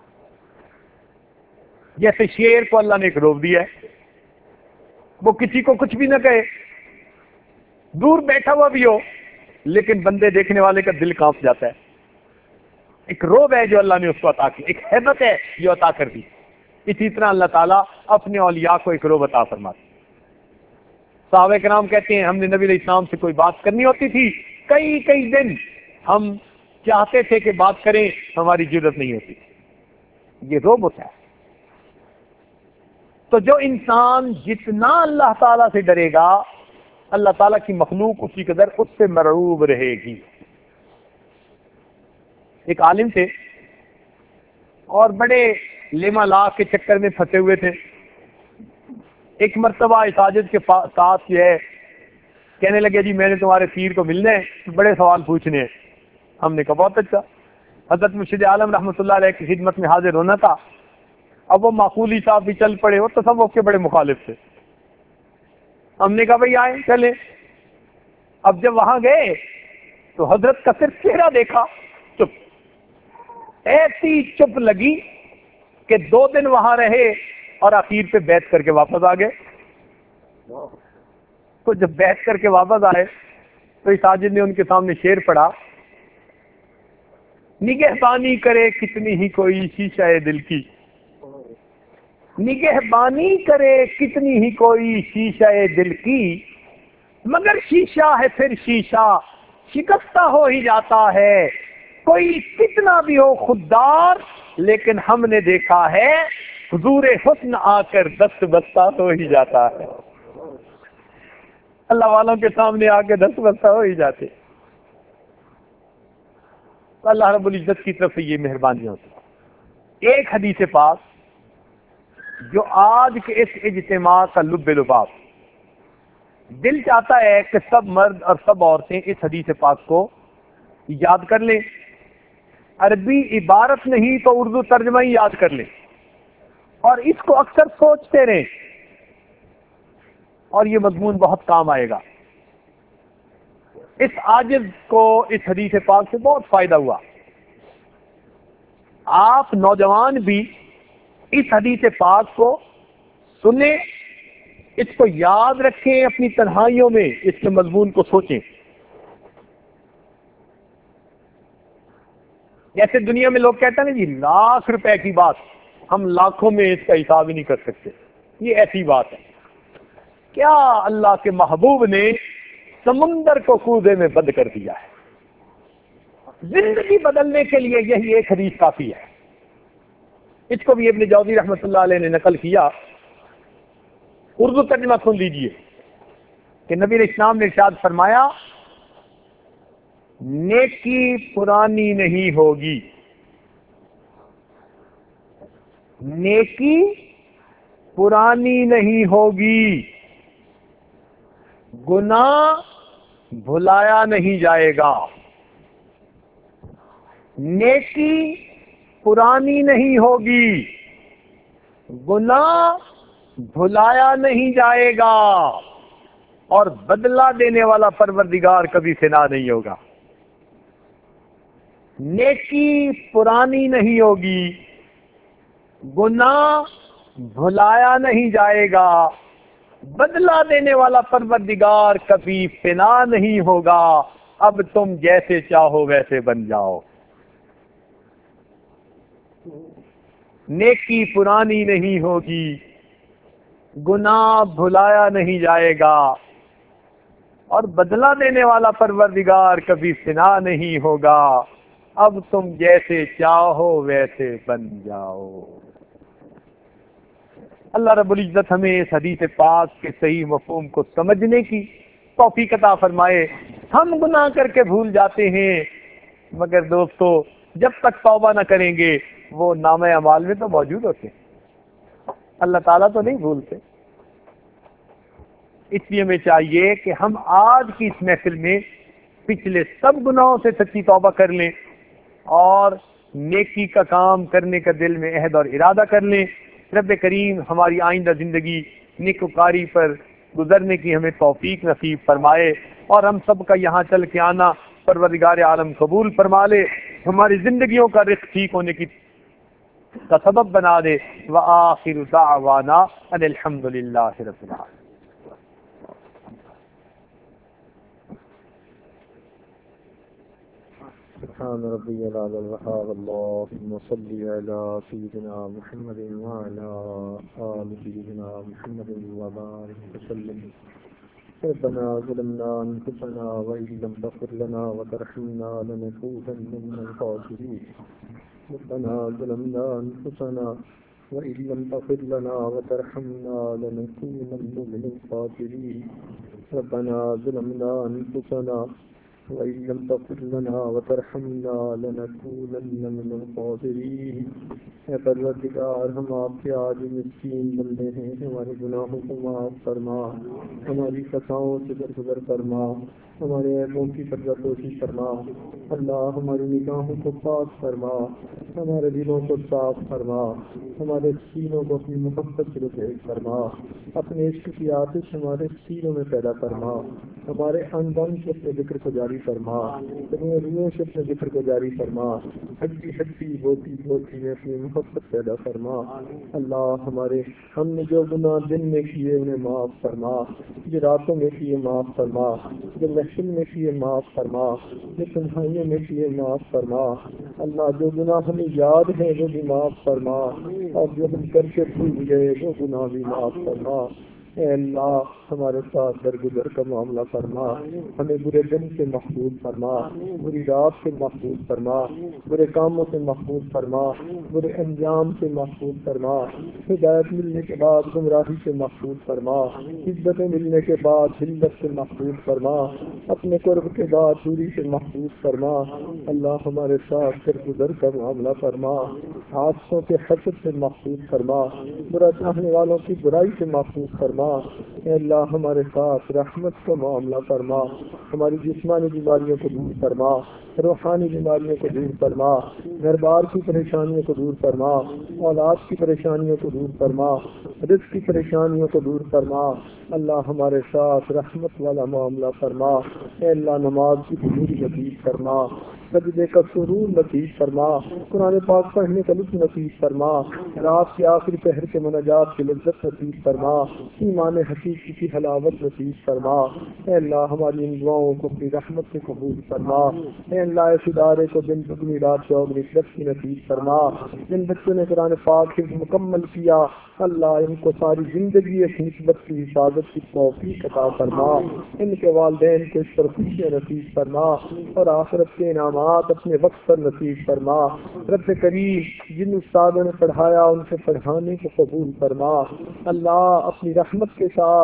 S1: جیسے شیر کو اللہ نے ایک روب دیا ہے، وہ کسی کو کچھ بھی نہ کہے، دور بیٹھا ہوا بھی ہو لیکن بندے دیکھنے والے کا دل کانپ جاتا ہے۔ ایک روب ہے جو اللہ نے اس کو عطا کی، ایک ہیبت ہے جو عطا کر دی۔ اسی طرح اللہ تعالیٰ اپنے اولیاء کو ایک روب عطا فرماتے۔ صحابہ کرام کہتے ہیں ہم نے نبی علیہ السلام سے کوئی بات کرنی ہوتی تھی کئی کئی دن ہم چاہتے تھے کہ بات کریں، ہماری ضرورت نہیں ہوتی۔ یہ روب ہوتا ہے۔ تو جو انسان جتنا اللہ تعالیٰ سے ڈرے گا اللہ تعالیٰ کی مخلوق اسی قدر اس سے مرعوب رہے گی۔ ایک عالم تھے اور بڑے لیما لا کے چکر میں پھنسے ہوئے تھے۔ ایک مرتبہ ساجد کے ساتھ جو ہے کہنے لگے جی میں نے تمہارے پیر کو ملنا ہے، بڑے سوال پوچھنے ہیں۔ ہم نے کہا بہت اچھا۔ حضرت مرشد عالم رحمۃ اللہ علیہ کی خدمت میں حاضر ہونا تھا۔ اب وہ معقولی صاحب بھی چل پڑے، وہ تصوف کے بڑے مخالف تھے۔ ہم نے کہا بھائی آئیں چلیں۔ اب جب وہاں گئے تو حضرت کا صرف چہرہ دیکھا، چپ، ایسی چپ لگی کہ دو دن وہاں رہے اور اخیر پہ بیعت کر کے واپس آ گئے۔ تو جب بیعت کر کے واپس آئے تو اس ساجد نے ان کے سامنے شعر پڑھا، نگہبانی کرے کتنی ہی کوئی شیشہ دل کی، نگہبانی کرے کتنی ہی کوئی شیشہ دل کی، مگر شیشہ ہے پھر شیشہ شکستہ ہو ہی جاتا ہے، کوئی کتنا بھی ہو خوددار لیکن ہم نے دیکھا ہے حضور حسن آ کر دست بستہ ہو ہی جاتا ہے۔ اللہ والوں کے سامنے آ کے دست بستہ ہو ہی جاتے۔ اللہ رب العزت کی طرف سے یہ مہربانی ہوتی۔ ایک حدیث پاک جو آج کے اس اجتماع کا لب لباب، دل چاہتا ہے کہ سب مرد اور سب عورتیں اس حدیث پاک کو یاد کر لیں، عربی عبارت نہیں تو اردو ترجمہ ہی یاد کر لیں اور اس کو اکثر سوچتے رہیں، اور یہ مضمون بہت کام آئے گا۔ اس عاجز کو اس حدیث پاک سے بہت فائدہ ہوا۔ آپ نوجوان بھی اس حدیث پاک کو سنیں، اس کو یاد رکھیں، اپنی تنہائیوں میں اس کے مضمون کو سوچیں۔ جیسے دنیا میں لوگ کہتے ہیں نا جی لاکھ روپے کی بات ہم لاکھوں میں اس کا حساب ہی نہیں کر سکتے، یہ ایسی بات ہے۔ کیا اللہ کے محبوب نے سمندر کو کوزے میں بند کر دیا ہے۔ زندگی بدلنے کے لیے یہی ایک حدیث کافی ہے۔ اس کو بھی ابن جوزی رحمۃ اللہ علیہ نے نقل کیا، اردو ترجمہ سن لیجئے کہ نبی علیہ السلام نے ارشاد فرمایا نیکی پرانی نہیں ہوگی، نیکی پرانی نہیں ہوگی، گناہ بھلایا نہیں جائے گا، نیکی پرانی نہیں ہوگی، گناہ بھلایا نہیں جائے گا، اور بدلہ دینے والا پروردگار کبھی فنا نہیں ہوگا۔ نیکی پرانی نہیں ہوگی، گناہ بھلایا نہیں جائے گا، بدلہ دینے والا پروردگار کبھی فنا نہیں ہوگا۔ اب تم جیسے چاہو ویسے بن جاؤ۔ نیکی پرانی نہیں ہوگی، گناہ بھلایا نہیں جائے گا، اور بدلہ دینے والا پروردگار کبھی فنا نہیں ہوگا۔ اب تم جیسے چاہو ویسے بن جاؤ۔ اللہ رب العزت ہمیں اس حدیث پاک کے صحیح مفہوم کو سمجھنے کی توفیق عطا فرمائے۔ ہم گناہ کر کے بھول جاتے ہیں، مگر دوستو جب تک توبہ نہ کریں گے وہ نامہ اعمال میں تو موجود ہوتے ہیں، اللہ تعالیٰ تو نہیں بھولتے۔ اس لیے ہمیں چاہیے کہ ہم آج کی اس محفل میں پچھلے سب گناہوں سے سچی توبہ کر لیں اور نیکی کا کام کرنے کا دل میں عہد اور ارادہ کر لیں۔ رب کریم ہماری آئندہ زندگی نیکوکاری پر گزرنے کی ہمیں توفیق نصیب فرمائے، اور ہم سب کا یہاں چل کے آنا پروردگار عالم قبول فرما لے، ہماری زندگیوں کا رزق ٹھیک ہونے کی کا سبب بنا دے۔ وآخر دعوانا ان الحمد للہ رب العالمین۔
S2: سبحان ربي العلى الوهاب اللهم صل على سيدنا محمد وعلى آل سيدنا محمد وبارك وسلم. ربنا ظلمنا أنفسنا وإن لم تغفر لنا وترحمنا لنكونن من الخاسرين. ربنا ظلمنا أنفسنا وإن لم تغفر لنا وترحمنا لنكونن من الخاسرين. ربنا ظلمنا أنفسنا وَإِن لَّمْ تَغْفِرْ لَنَا وَتَرْحَمْنَا لَنَكُونَنَّ مِنَ الْخَاسِرِينَ. اے پروردگار، ہم آپ کے عاجز مسکین بندے ہیں، ہمارے گناہوں کو معاف فرما، ہماری خطاؤں سے درگزر فرما، ہمارے عیبوں کی پردہ پوشی فرما۔ اللہ ہماری نگاہوں کو پاک فرما، ہمارے دلوں کو صاف فرما، ہمارے سینوں کو اپنی محبت سے لطیف فرما، اپنے عشق کی آتش ہمارے سینوں میں پیدا فرما، ہمارے اندام سے اپنے ذکر کو جاری فرما، اپنے روحوں سے اپنے ذکر کو جاری فرما، ہڈی ہڈی بوٹی بوٹی میں اپنی محبت پیدا فرما۔ اللہ ہمارے ہم نے جو گناہ دن میں کیے انہیں معاف فرما، جو راتوں میں کیے معاف فرما، جو محفل میں کیے معاف فرما، جو تنہائیوں میں کیے معاف فرما۔ اللہ جو گناہ ہمیں یاد ہے وہ بھی معاف فرما، اور جو ہم کر کے بھول گئے وہ گناہ بھی معاف فرما۔ اے اللہ ہمارے ساتھ درگزر کا معاملہ فرما، ہمیں برے دن سے محفوظ فرما، بری رات سے محفوظ فرما، برے کاموں سے محفوظ فرما، برے انجام سے محفوظ فرما، ہدایت ملنے کے بعد گمراہی سے محفوظ فرما، عزتیں ملنے کے بعد ذلت سے محفوظ فرما، اپنے قرب کے بعد دوری سے محفوظ فرما۔ اللہ ہمارے ساتھ درگزر کا معاملہ فرما، حادثوں کے حسد سے محفوظ فرما، برا چاہنے والوں کی برائی سے محفوظ فرما۔ اے اللہ ہمارے ساتھ رحمت کا معاملہ فرما، ہماری جسمانی بیماریوں کو دور فرما، روحانی بیماریوں کو دور فرما، گھر بار کی پریشانیوں کو دور فرما، اولاد کی پریشانیوں کو دور فرما، رزق کی پریشانیوں کو دور فرما۔ اللہ ہمارے ساتھ رحمت والا معاملہ فرما۔ اے اللہ نماز کی حضوری نصیب فرما، سجدے کا سرور نصیب فرما، قرآن پاک پڑھنے کا لطف نصیب فرما، رات کے آخری پہر کے مناجات کی لذت نصیب فرما، ایمان حقیقی کی حلاوت نصیب فرما۔ اے اللہ ہماری ان دعاؤں کو اپنی رحمت سے قبول فرما۔ اے اللہ اس ادارے کو دن دگنی رات چوگنی ترقی نصیب فرما۔ جن بچوں نے قرآن پاک حفظ مکمل کیا اللہ ان کو ساری زندگی اس نسبت کی حفاظت کی توفیق عطا فرما، ان کے والدین کو اس پر خوشیاں نصیب فرما، اور آخرت کے انعامات اپنے وقت پر نصیب فرما۔ رب کریم جن استادوں نے پڑھایا ان سے پڑھانے کو قبول فرما۔ اللہ اپنی رحمت کے ساتھ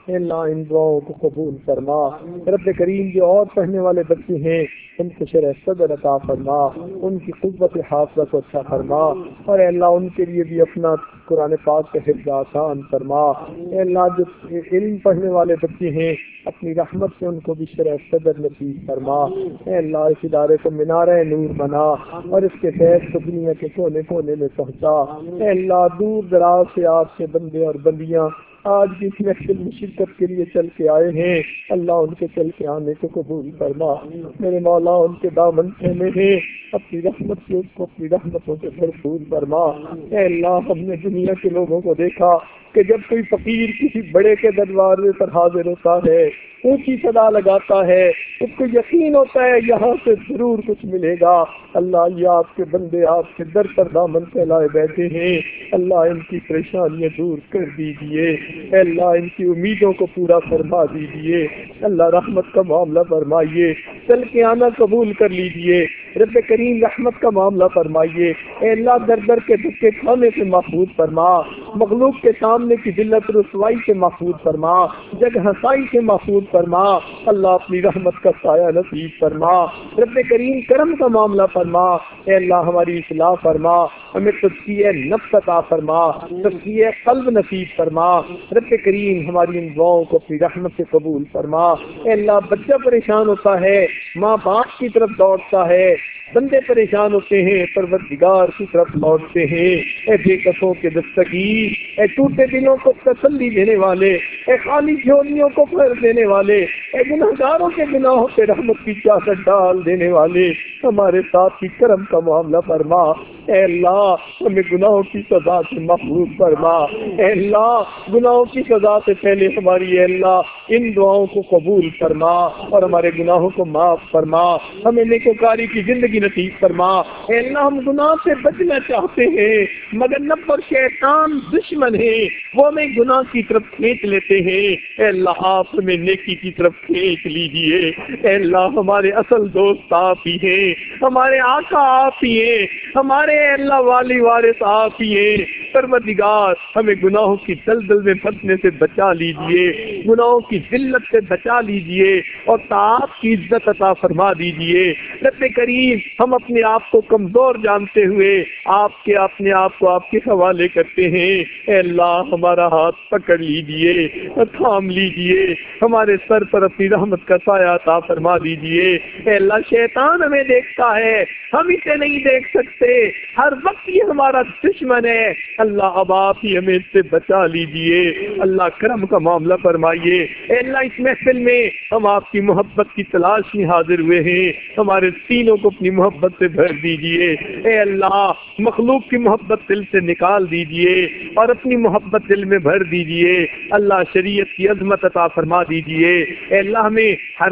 S2: اے اللہ ان دعاؤں کو قبول فرما۔ رب کریم جو اور پڑھنے والے بچے ہیں ان کو شرح صدر عطا فرما، ان کی قوت حافظت کو اچھا فرما، اور اے اللہ ان کے لیے بھی اپنا قرآن پاک کا حفظ آسان فرما۔ اے اللہ جو علم پڑھنے والے بچے ہیں اپنی رحمت سے ان کو بھی شرح صدر نصیب فرما۔ اے اللہ اس ادارے کو مینارہ نور بنا اور اس کے فیض کو دنیا کے کونے کونے میں پہنچا۔ اے اللہ دور دراز سے آپ سے بندے اور بندیاں آج بھی اس محفل میں شرکت کے لیے چل کے آئے ہیں، اللہ ان کے چل کے آنے کو قبول فرما۔ میرے مولا ان کے دامن تھامے ہیں، اپنی رحمت سے اس کو اپنی رحمتوں سے بھرپور فرما۔ اے اللہ ہم نے دنیا کے لوگوں کو دیکھا کہ جب کوئی فقیر کسی بڑے کے دروازے پر حاضر ہوتا ہے، اونچی صدا لگاتا ہے، اس کو یقین ہوتا ہے یہاں سے ضرور کچھ ملے گا۔ اللہ یہ آپ کے بندے آپ کے در پر دامن پھیلائے بیٹھے ہیں، اللہ ان کی پریشانیاں دور کر دیجیے، اے اللہ ان کی امیدوں کو پورا فرما دیجیے، اللہ رحمت کا معاملہ فرمائیے، چل کے آنا قبول کر لیجیے، رب کریم رحمت کا معاملہ فرمائیے، اے اللہ در در کے دکے کھانے سے محفوظ فرما، مخلوق کے سامنے کی ذلت رسوائی سے محفوظ فرما، جگ ہنسائی سے محفوظ فرما، اللہ اپنی رحمت کا سایہ نصیب فرما، رب کریم کرم کا معاملہ فرما، اے اللہ ہماری اصلاح فرما، ہمیں تزکیہ نفس عطا فرما، تزکیہ قلب نصیب فرما، رب کریم ہماری ان دعاؤں کو اپنی رحمت سے قبول فرما۔ اے اللہ بچہ پریشان ہوتا ہے ماں باپ کی طرف دوڑتا ہے، بندے پریشان ہوتے ہیں پروردگار کی طرف لوٹتے ہیں، اے بے کسوں کے دستگیر، اے ٹوٹے دلوں کو تسلی دینے والے، اے خالی جھولیوں کو بھر دینے والے، اے گنہگاروں کے گناہوں پہ رحمت کی چادر ڈال دینے والے، ہمارے ساتھ کی کرم کا معاملہ فرما، اے اللہ ہمیں گناہوں کی سزا سے محفوظ فرما، اے اللہ گناہوں کی سزا سے پہلے ہماری اے اللہ ان دعاؤں کو قبول فرما اور ہمارے گناہوں کو معاف فرما، ہمیں نیکوکاری کی زندگی نصیب فرما، اے اللہ ہم گناہ سے بچنا چاہتے ہیں مگر نفس اور شیطان دشمن ہیں، وہ ہمیں گناہ کی طرف کھینچ لیتے ہیں، اے اللہ آپ ہمیں نیکی کی طرف کھینچ لیجئے، اے اللہ ہمارے اصل دوست آپ ہی ہیں، ہمارے آقا آپ ہی ہیں، ہمارے اے اللہ والی وارث آپ ہی ہیں، پروردگار ہمیں گناہوں کی دلدل میں پھنسنے سے بچا لیجئے، گناہوں کی ذلت سے بچا لیجئے اور طاعت کی عزت عطا فرما دیجئے، رب کریم ہم اپنے آپ کو کمزور جانتے ہوئے آپ کے اپنے آپ کو آپ کے حوالے کرتے ہیں، اے اللہ ہمارا ہاتھ پکڑ لیجئے، تھام لیجئے، ہمارے سر پر اپنی رحمت کا سایہ عطا فرما دیجئے، اے اللہ شیطان ہمیں دیکھتا ہے ہم اسے نہیں دیکھ سکتے، ہر وقت یہ ہمارا دشمن ہے، اللہ اب آپ ہی ہمیں اس سے بچا لیجئے، اللہ کرم کا معاملہ فرمائیے، اے اللہ اس محفل میں ہم آپ کی محبت کی تلاش میں حاضر ہوئے ہیں، ہمارے سینوں کو اپنی محبت سے بھر دیجئے، اے اللہ مخلوق کی محبت دل سے نکال دیجئے اور اپنی محبت دل میں بھر دیجئے، اللہ شریعت کی عظمت عطا فرما دیجئے، اے اللہ ہمیں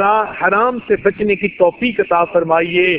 S2: حرام سے بچنے کی توفیق عطا فرمائیے،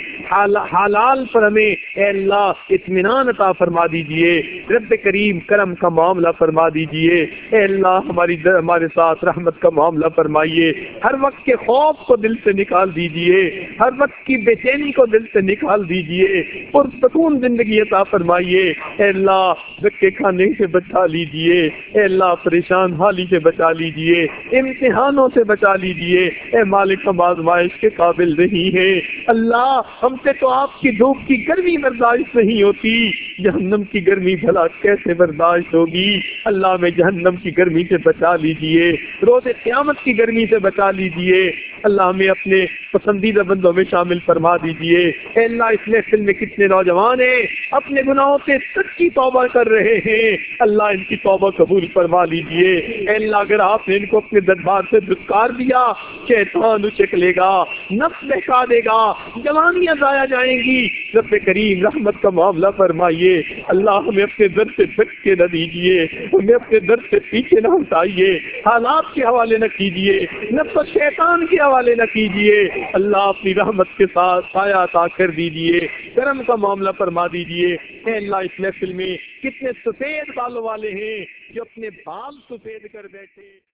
S2: حلال پر ہمیں اے اللہ اطمینان عطا فرما دیجئے، رب کریم کرم کا معاملہ فرما دیجئے، اے اللہ ہماری ہمارے ساتھ رحمت کا معاملہ فرمائیے، ہر وقت کے خوف کو دل سے نکال دیجئے، ہر وقت کی بے چینی کو دل سے نکال دیجئے، پرسکون زندگی عطا فرمائیے، اے اللہ دھکے کھانے سے بچا لیجئے، اے اللہ پریشان حالی سے بچا لیجئے، امتحانوں سے بچا لیجئے، اے مالک ہم آزمائش کے قابل نہیں ہیں، اللہ ہم سے تو آپ کی دھوپ کی گرمی برداشت نہیں ہوتی، جہنم کی گرمی بھلا کیسے برداشت ہوگی، اللہ ہمیں جہنم کی گرمی سے بچا لیجئے، روز قیامت کی گرمی سے بچا لیجئے، اللہ ہمیں اپنے پسندیدہ بندوں میں شامل فرما دیجئے، اے اللہ اس محفل میں کتنے نوجوان ہیں اپنے گناہوں سے سچی توبہ کر رہے ہیں، اللہ ان کی توبہ قبول فرما لیجئے، اے اللہ اگر آپ نے ان کو اپنے دربار سے دھتکار دیا شیطان اچک لے گا، نفس بہکا دے گا، جوانیاں ضائع جائیں گی، رب کریم رحمت کا معاملہ فرمائیے، اللہ ہمیں اپنے در سے دھکے نہ دیجئے، ہمیں اپنے در سے پیچھے نہ ہٹائیے، حالات کے حوالے نہ کیجئے، نفس و شیطان کے حوالے نہ کیجئے، اللہ اپنی رحمت کے ساتھ سایہ عطا کر دیجئے، کرم کا معاملہ فرما دیجئے، اے اللہ اس محفل میں کتنے سفید بالوں والے ہیں جو اپنے بال سفید کر بیٹھے۔